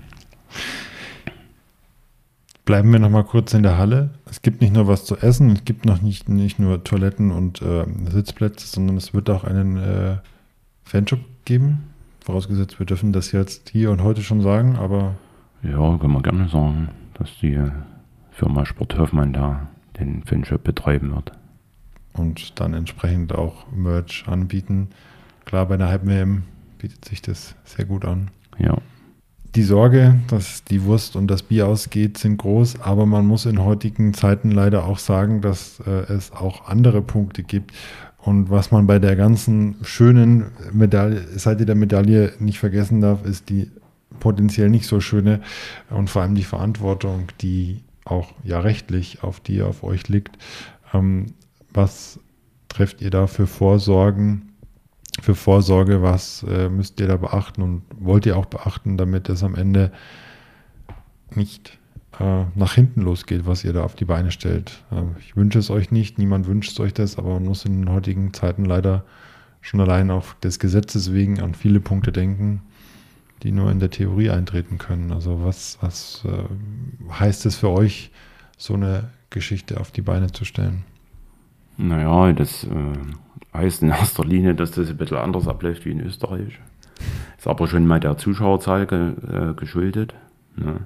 Bleiben wir noch mal kurz in der Halle. Es gibt nicht nur was zu essen, es gibt noch nicht nur Toiletten und Sitzplätze, sondern es wird auch einen Fanshop geben. Vorausgesetzt, wir dürfen das jetzt hier und heute schon sagen, aber... Ja, kann man gerne sagen, dass die Firma Sport Hoffmann da den Fanshop betreiben wird. Und dann entsprechend auch Merch anbieten. Klar, bei einer Halb-WM bietet sich das sehr gut an. Ja. Die Sorge, dass die Wurst und das Bier ausgeht, sind groß, aber man muss in heutigen Zeiten leider auch sagen, dass es auch andere Punkte gibt. Und was man bei der ganzen schönen Seite der Medaille nicht vergessen darf, ist die potenziell nicht so schöne und vor allem die Verantwortung, die auch ja rechtlich auf euch liegt. Was trefft ihr da für Vorsorge, was müsst ihr da beachten und wollt ihr auch beachten, damit es am Ende nicht nach hinten losgeht, was ihr da auf die Beine stellt. Ich wünsche es euch nicht, niemand wünscht euch das, aber man muss in den heutigen Zeiten leider schon allein auf des Gesetzes wegen an viele Punkte denken, die nur in der Theorie eintreten können. Also was heißt es für euch, so eine Geschichte auf die Beine zu stellen? Naja, das heißt in erster Linie, dass das ein bisschen anders abläuft wie in Österreich. Ist aber schon mal der Zuschauerzahl geschuldet. Ne?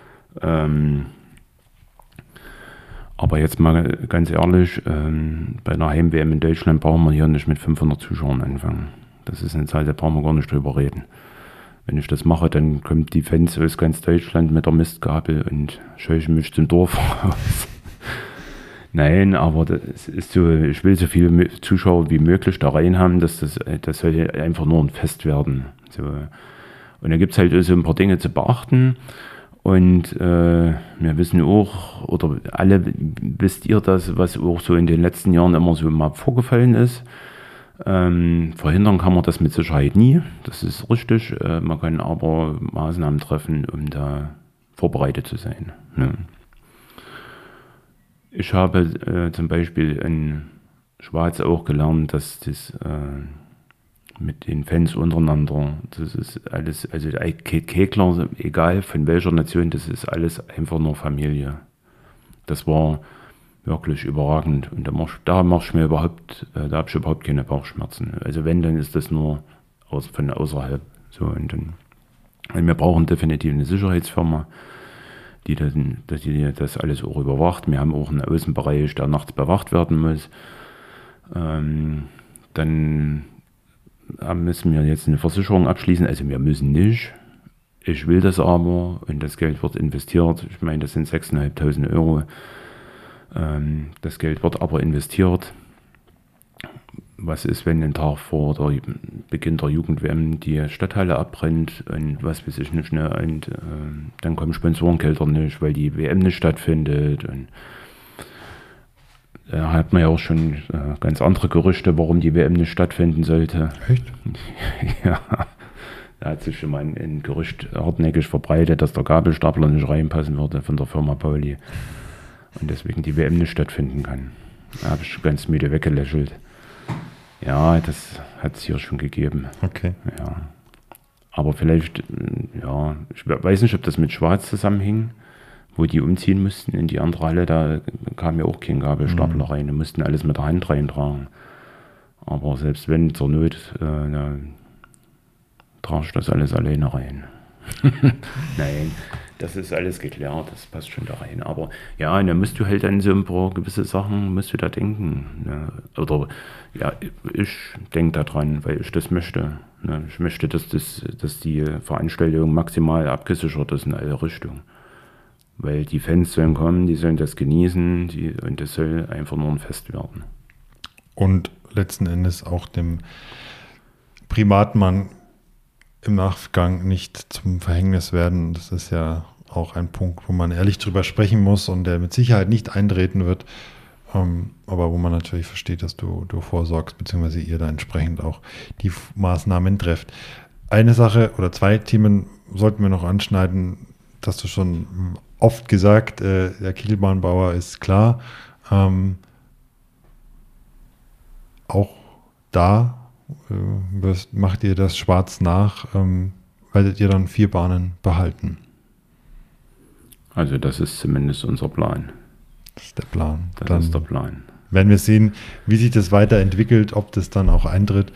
Aber jetzt mal ganz ehrlich, bei einer Heim-WM in Deutschland brauchen wir hier nicht mit 500 Zuschauern anfangen. Das ist eine Zahl, da brauchen wir gar nicht drüber reden. Wenn ich das mache, dann kommt die Fans aus ganz Deutschland mit der Mistgabel und scheuchen mich zum Dorf raus. Nein, aber das ist so, ich will so viele Zuschauer wie möglich da rein haben, das soll einfach nur ein Fest werden. So. Und da gibt es halt so ein paar Dinge zu beachten. Und wir wissen auch, oder alle wisst ihr das, was auch so in den letzten Jahren immer so mal vorgefallen ist. Verhindern kann man das mit Sicherheit nie, das ist richtig. Man kann aber Maßnahmen treffen, um da vorbereitet zu sein. Ne? Ich habe zum Beispiel in Schwarz auch gelernt, dass das mit den Fans untereinander, das ist alles, also Kegler, egal von welcher Nation, das ist alles einfach nur Familie. Das war wirklich überragend und da habe ich überhaupt keine Bauchschmerzen. Also wenn, dann ist das nur von außerhalb. So, und wir brauchen definitiv eine Sicherheitsfirma, die das alles auch überwacht. Wir haben auch einen Außenbereich, der nachts bewacht werden muss. Dann müssen wir jetzt eine Versicherung abschließen. Also wir müssen nicht. Ich will das aber und das Geld wird investiert. Ich meine, das sind 6.500 Euro. Das Geld wird aber investiert. Was ist, wenn ein Tag vor der Beginn der Jugend-WM die Stadthalle abbrennt und was weiß ich nicht, ne? Und dann kommen Sponsorengelder nicht, weil die WM nicht stattfindet. Und da hat man ja auch schon ganz andere Gerüchte, warum die WM nicht stattfinden sollte. Echt? Ja, da hat sich schon mal ein Gerücht hartnäckig verbreitet, dass der Gabelstapler nicht reinpassen würde von der Firma Pauli und deswegen die WM nicht stattfinden kann. Da habe ich ganz müde weggelächelt. Ja, das hat es hier schon gegeben. Okay. Ja. Aber vielleicht, ja, ich weiß nicht, ob das mit Schwarz zusammenhing, wo die umziehen mussten in die andere Halle, da kam ja auch kein Gabelstapler rein, die mussten alles mit der Hand reintragen. Aber selbst wenn zur Not, da trage ich das alles alleine rein. Nein, Das ist alles geklärt, das passt schon da rein. Aber ja, dann musst du halt an so ein paar gewisse Sachen, musst du da denken. Ne? Oder ja, ich denke daran, weil ich das möchte. Ne? Ich möchte, dass die Veranstaltung maximal abgesichert ist in alle Richtungen. Weil die Fans sollen kommen, die sollen das genießen und das soll einfach nur ein Fest werden. Und letzten Endes auch dem Privatmann im Nachgang nicht zum Verhängnis werden. Das ist ja auch ein Punkt, wo man ehrlich drüber sprechen muss und der mit Sicherheit nicht eintreten wird, aber wo man natürlich versteht, dass du vorsorgst, beziehungsweise ihr da entsprechend auch die Maßnahmen trefft. Eine Sache oder zwei Themen sollten wir noch anschneiden, das hast du schon oft gesagt, der Kegelbahnbauer ist klar. Auch da macht ihr das schwarz nach, werdet ihr dann 4 Bahnen behalten? Also das ist zumindest unser Plan. Das ist der Plan. Das ist der Plan. Werden wir sehen, wie sich das weiterentwickelt, ob das dann auch eintritt.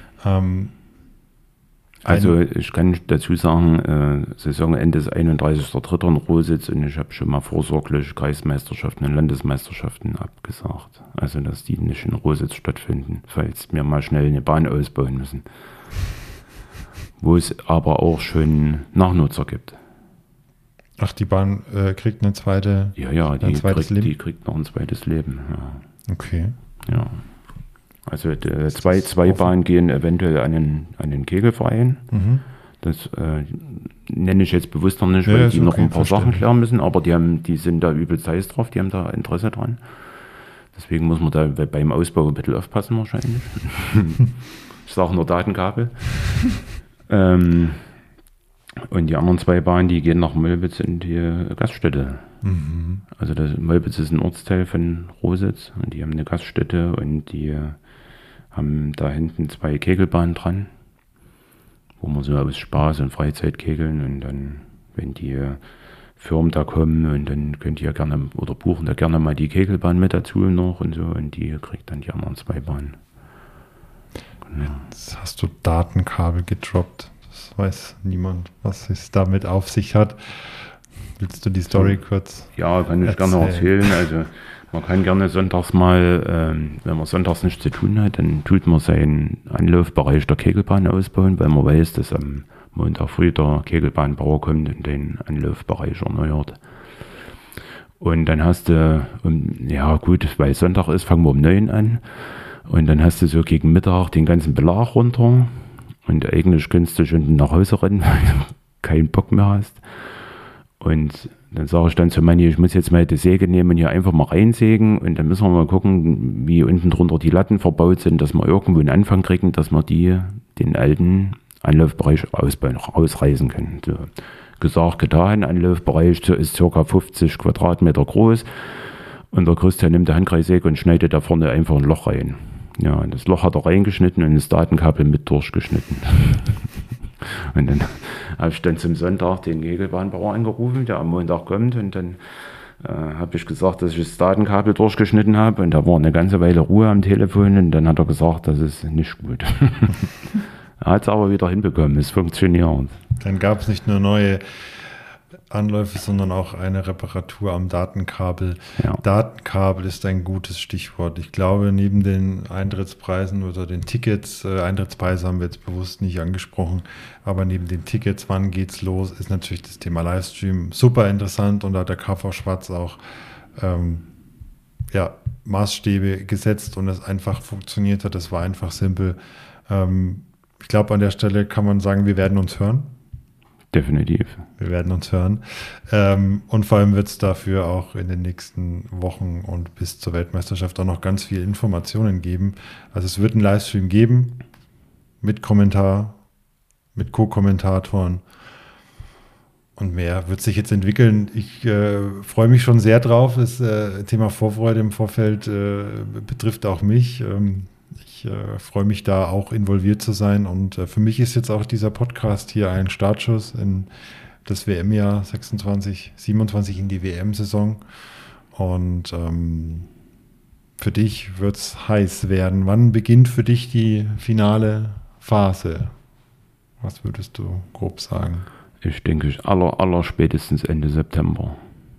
Also ich kann dazu sagen, Saisonende ist 31.03. in Rositz und ich habe schon mal vorsorglich Kreismeisterschaften und Landesmeisterschaften abgesagt. Also dass die nicht in Rositz stattfinden, falls wir mal schnell eine Bahn ausbauen müssen. Wo es aber auch schon Nachnutzer gibt. Ach, die Bahn kriegt eine zweite. Ja, die kriegt noch ein zweites Leben. Ja. Okay. Ja. Also zwei Bahnen gehen eventuell an den Kegelverein. Mhm. Das nenne ich jetzt bewusst noch nicht, weil die noch ein paar Sachen klären müssen, aber die sind da übelst heiß drauf, die haben da Interesse dran. Deswegen muss man da beim Ausbau ein bisschen aufpassen wahrscheinlich. Ich sage nur Datenkabel. Und die anderen 2 Bahnen, die gehen nach Molbitz in die Gaststätte. Mhm. Also Molbitz ist ein Ortsteil von Rositz und die haben eine Gaststätte und die haben da hinten 2 Kegelbahnen dran, wo man so aus Spaß und Freizeit kegeln und dann, wenn die Firmen da kommen und dann könnt ihr ja gerne oder buchen da gerne mal die Kegelbahn mit dazu noch und so und die kriegt dann die anderen 2 Bahnen. Genau. Jetzt hast du Datenkabel gedroppt. Das weiß niemand, was es damit auf sich hat. Willst du die Story kurz? Ja, kann ich gerne erzählen. Also man kann gerne sonntags mal, wenn man sonntags nichts zu tun hat, dann tut man seinen Anlaufbereich der Kegelbahn ausbauen, weil man weiß, dass am Montag früh der Kegelbahnbauer kommt und den Anlaufbereich erneuert. Und dann hast du, ja gut, weil Sonntag ist, fangen wir um 9 an. Und dann hast du so gegen Mittag den ganzen Belag runter. Und eigentlich kannst du schon nach Hause rennen, weil du keinen Bock mehr hast. Und dann sage ich dann zu Manni, ich muss jetzt mal die Säge nehmen und hier einfach mal reinsägen. Und dann müssen wir mal gucken, wie unten drunter die Latten verbaut sind, dass wir irgendwo einen Anfang kriegen, dass wir den alten Anlaufbereich ausreißen können. So. Gesagt, getan, Anlaufbereich ist ca. 50 Quadratmeter groß. Und der Christian nimmt die Handkreissäge und schneidet da vorne einfach ein Loch rein. Ja, und das Loch hat er reingeschnitten und das Datenkabel mit durchgeschnitten. Und dann habe ich dann zum Sonntag den Kegelbahnbauer angerufen, der am Montag kommt. Und dann habe ich gesagt, dass ich das Datenkabel durchgeschnitten habe. Und da war eine ganze Weile Ruhe am Telefon. Und dann hat er gesagt, das ist nicht gut. Er hat es aber wieder hinbekommen, es funktioniert. Dann gab es nicht nur neue Anläufe, sondern auch eine Reparatur am Datenkabel. Ja. Datenkabel ist ein gutes Stichwort. Ich glaube, neben den Eintrittspreisen oder den Tickets, Eintrittspreise haben wir jetzt bewusst nicht angesprochen, aber neben den Tickets, wann geht's los, ist natürlich das Thema Livestream super interessant und da hat der KV Schwarz auch Maßstäbe gesetzt und es einfach funktioniert hat. Das war einfach simpel. Ich glaube, an der Stelle kann man sagen, wir werden uns hören. Definitiv. Wir werden uns hören. Und vor allem wird es dafür auch in den nächsten Wochen und bis zur Weltmeisterschaft auch noch ganz viele Informationen geben. Also es wird einen Livestream geben mit Kommentar, mit Co-Kommentatoren und mehr wird sich jetzt entwickeln. Ich freue mich schon sehr drauf. Das Thema Vorfreude im Vorfeld betrifft auch mich. Ich freue mich da auch involviert zu sein und für mich ist jetzt auch dieser Podcast hier ein Startschuss in das WM-Jahr 26, 27 in die WM-Saison und für dich wird es heiß werden. Wann beginnt für dich die finale Phase? Was würdest du grob sagen? Ich denke, aller spätestens Ende September.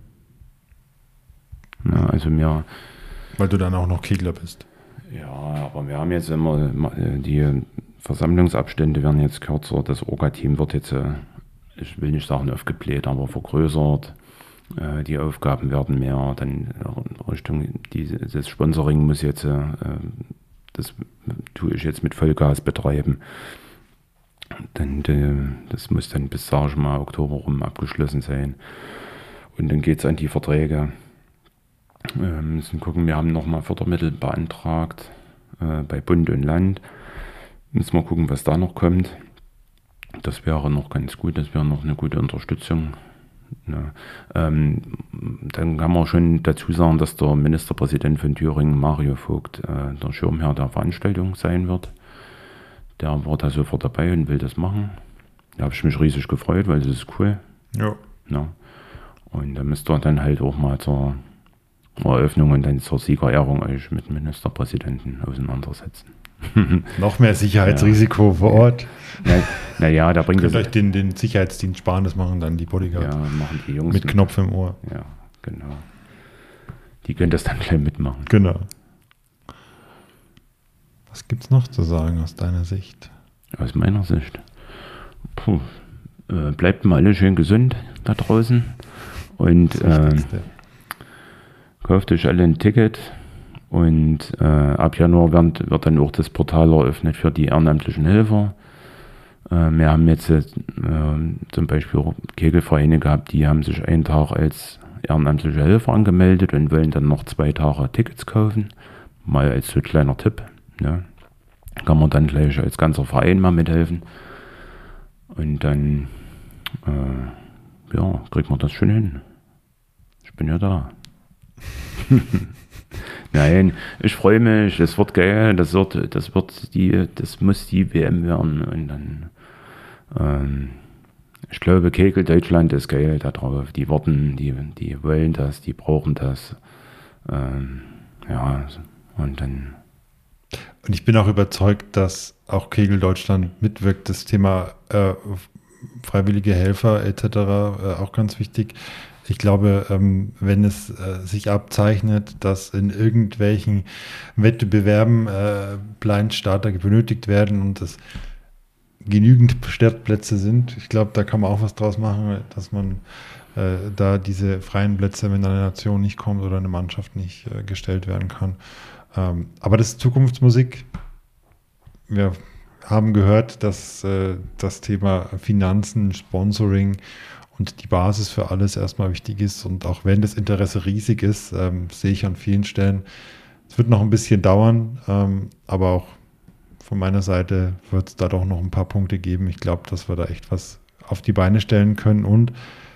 Ja, also weil du dann auch noch Kegler bist. Ja, aber wir haben jetzt immer, die Versammlungsabstände werden jetzt kürzer, das Orga-Team wird jetzt, ich will nicht sagen aufgebläht, aber vergrößert. Die Aufgaben werden mehr, dann Richtung das Sponsoring muss jetzt, das tue ich jetzt mit Vollgas betreiben. Das muss dann bis, sage ich mal, Oktober rum abgeschlossen sein. Und dann geht es an die Verträge. Müssen gucken, wir haben nochmal Fördermittel beantragt bei Bund und Land. Müssen wir gucken, was da noch kommt. Das wäre noch ganz gut, das wäre noch eine gute Unterstützung. Ja. Dann kann man schon dazu sagen, dass der Ministerpräsident von Thüringen, Mario Vogt, der Schirmherr der Veranstaltung sein wird. Der war da sofort dabei und will das machen. Da habe ich mich riesig gefreut, weil das ist cool. Ja. Ja. Und da müsst ihr dann halt auch mal zur Eröffnung und dann zur Siegerehrung euch mit dem Ministerpräsidenten auseinandersetzen. Noch mehr Sicherheitsrisiko vor Ort. Naja, da bringt Könnt euch den Sicherheitsdienst sparen, das machen dann die Bodyguards. Ja, machen die Jungs. Mit Knopf im Ohr. Ja, genau. Die können das dann gleich mitmachen. Genau. Was gibt's noch zu sagen aus deiner Sicht? Aus meiner Sicht? Bleibt mal alle schön gesund da draußen. Und kauft euch alle ein Ticket. Und ab Januar wird dann auch das Portal eröffnet für die ehrenamtlichen Helfer. Wir haben jetzt zum Beispiel Kegelvereine gehabt, die haben sich einen Tag als ehrenamtliche Helfer angemeldet und wollen dann noch 2 Tage Tickets kaufen. Mal als so kleiner Tipp. Ja. Kann man dann gleich als ganzer Verein mal mithelfen. Und dann kriegt man das schon hin. Ich bin ja da. Nein, ich freue mich, das wird geil, das muss die WM werden und dann ich glaube, Kegel Deutschland ist geil da drauf. Die warten, die wollen das, die brauchen das. Und dann. Und ich bin auch überzeugt, dass auch Kegel Deutschland mitwirkt, das Thema freiwillige Helfer etc. Auch ganz wichtig. Ich glaube, wenn es sich abzeichnet, dass in irgendwelchen Wettbewerben Blindstarter benötigt werden und es genügend Startplätze sind, ich glaube, da kann man auch was draus machen, dass man da diese freien Plätze, wenn eine Nation nicht kommt oder eine Mannschaft nicht gestellt werden kann. Aber das ist Zukunftsmusik. Wir haben gehört, dass das Thema Finanzen, Sponsoring und die Basis für alles erstmal wichtig ist. Und auch wenn das Interesse riesig ist, sehe ich an vielen Stellen, es wird noch ein bisschen dauern, aber auch von meiner Seite wird es da doch noch ein paar Punkte geben. Ich glaube, dass wir da echt was auf die Beine stellen können und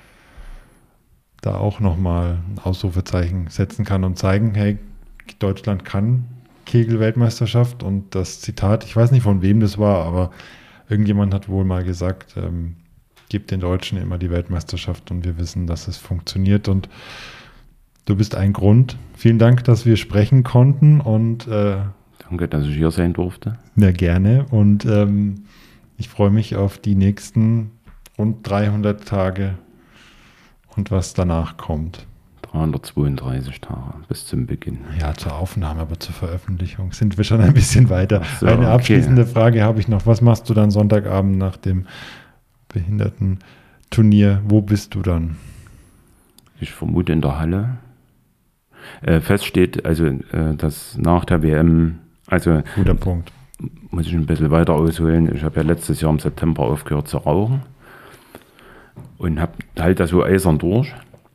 da auch nochmal ein Ausrufezeichen setzen kann und zeigen, hey, Deutschland kann Kegel-Weltmeisterschaft. Und das Zitat, ich weiß nicht von wem das war, aber irgendjemand hat wohl mal gesagt, gebt den Deutschen immer die Weltmeisterschaft und wir wissen, dass es funktioniert und du bist ein Grund. Vielen Dank, dass wir sprechen konnten und danke, dass ich hier sein durfte. Ja, gerne und ich freue mich auf die nächsten rund 300 Tage und was danach kommt. 332 Tage bis zum Beginn. Ja, zur Aufnahme, aber zur Veröffentlichung sind wir schon ein bisschen weiter. So, eine abschließende Frage habe ich noch. Was machst du dann Sonntagabend nach dem Behindertenturnier? Wo bist du dann? Ich vermute in der Halle. Fest steht, also dass nach der WM, also guter Punkt. Muss ich ein bisschen weiter ausholen. Ich habe ja letztes Jahr im September aufgehört zu rauchen und habe halt das so eisern durch.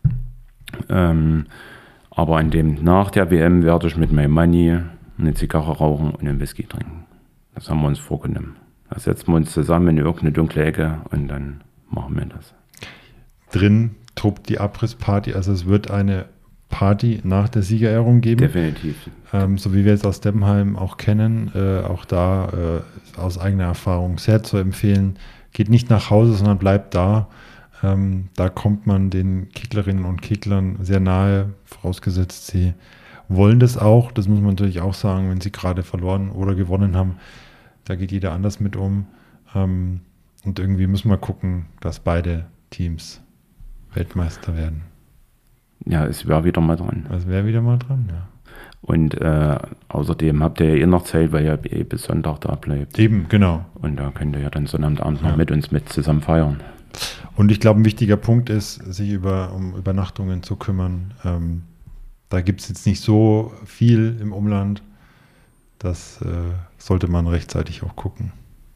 Aber nach der WM werde ich mit meinem Manni eine Zigarre rauchen und einen Whisky trinken. Das haben wir uns vorgenommen. Da setzen wir uns zusammen in irgendeine dunkle Ecke und dann machen wir das. Drin tobt die Abrissparty, also es wird eine Party nach der Siegerehrung geben. Definitiv. So wie wir es aus Deppenheim auch kennen, auch da aus eigener Erfahrung sehr zu empfehlen. Geht nicht nach Hause, sondern bleibt da. Da kommt man den Keglerinnen und Keglern sehr nahe, vorausgesetzt sie wollen das auch. Das muss man natürlich auch sagen, wenn sie gerade verloren oder gewonnen haben. Da geht jeder anders mit um. Und irgendwie müssen wir gucken, dass beide Teams Weltmeister werden. Ja, es wäre wieder mal dran. Also wäre wieder mal dran, ja. Und außerdem habt ihr ja noch Zeit, weil ihr bis Sonntag da bleibt. Eben, genau. Und da könnt ihr ja dann Sonnabend noch mit uns zusammen feiern. Und ich glaube, ein wichtiger Punkt ist, sich um Übernachtungen zu kümmern. Da gibt es jetzt nicht so viel im Umland. Das sollte man rechtzeitig auch gucken.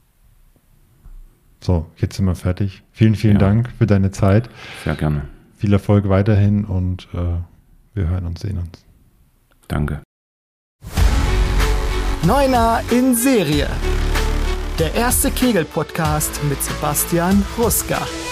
So, jetzt sind wir fertig. Vielen Dank für deine Zeit. Sehr gerne. Viel Erfolg weiterhin und wir hören uns, sehen uns. Danke. Neuner in Serie. Der erste Kegel-Podcast mit Sebastian Ruska.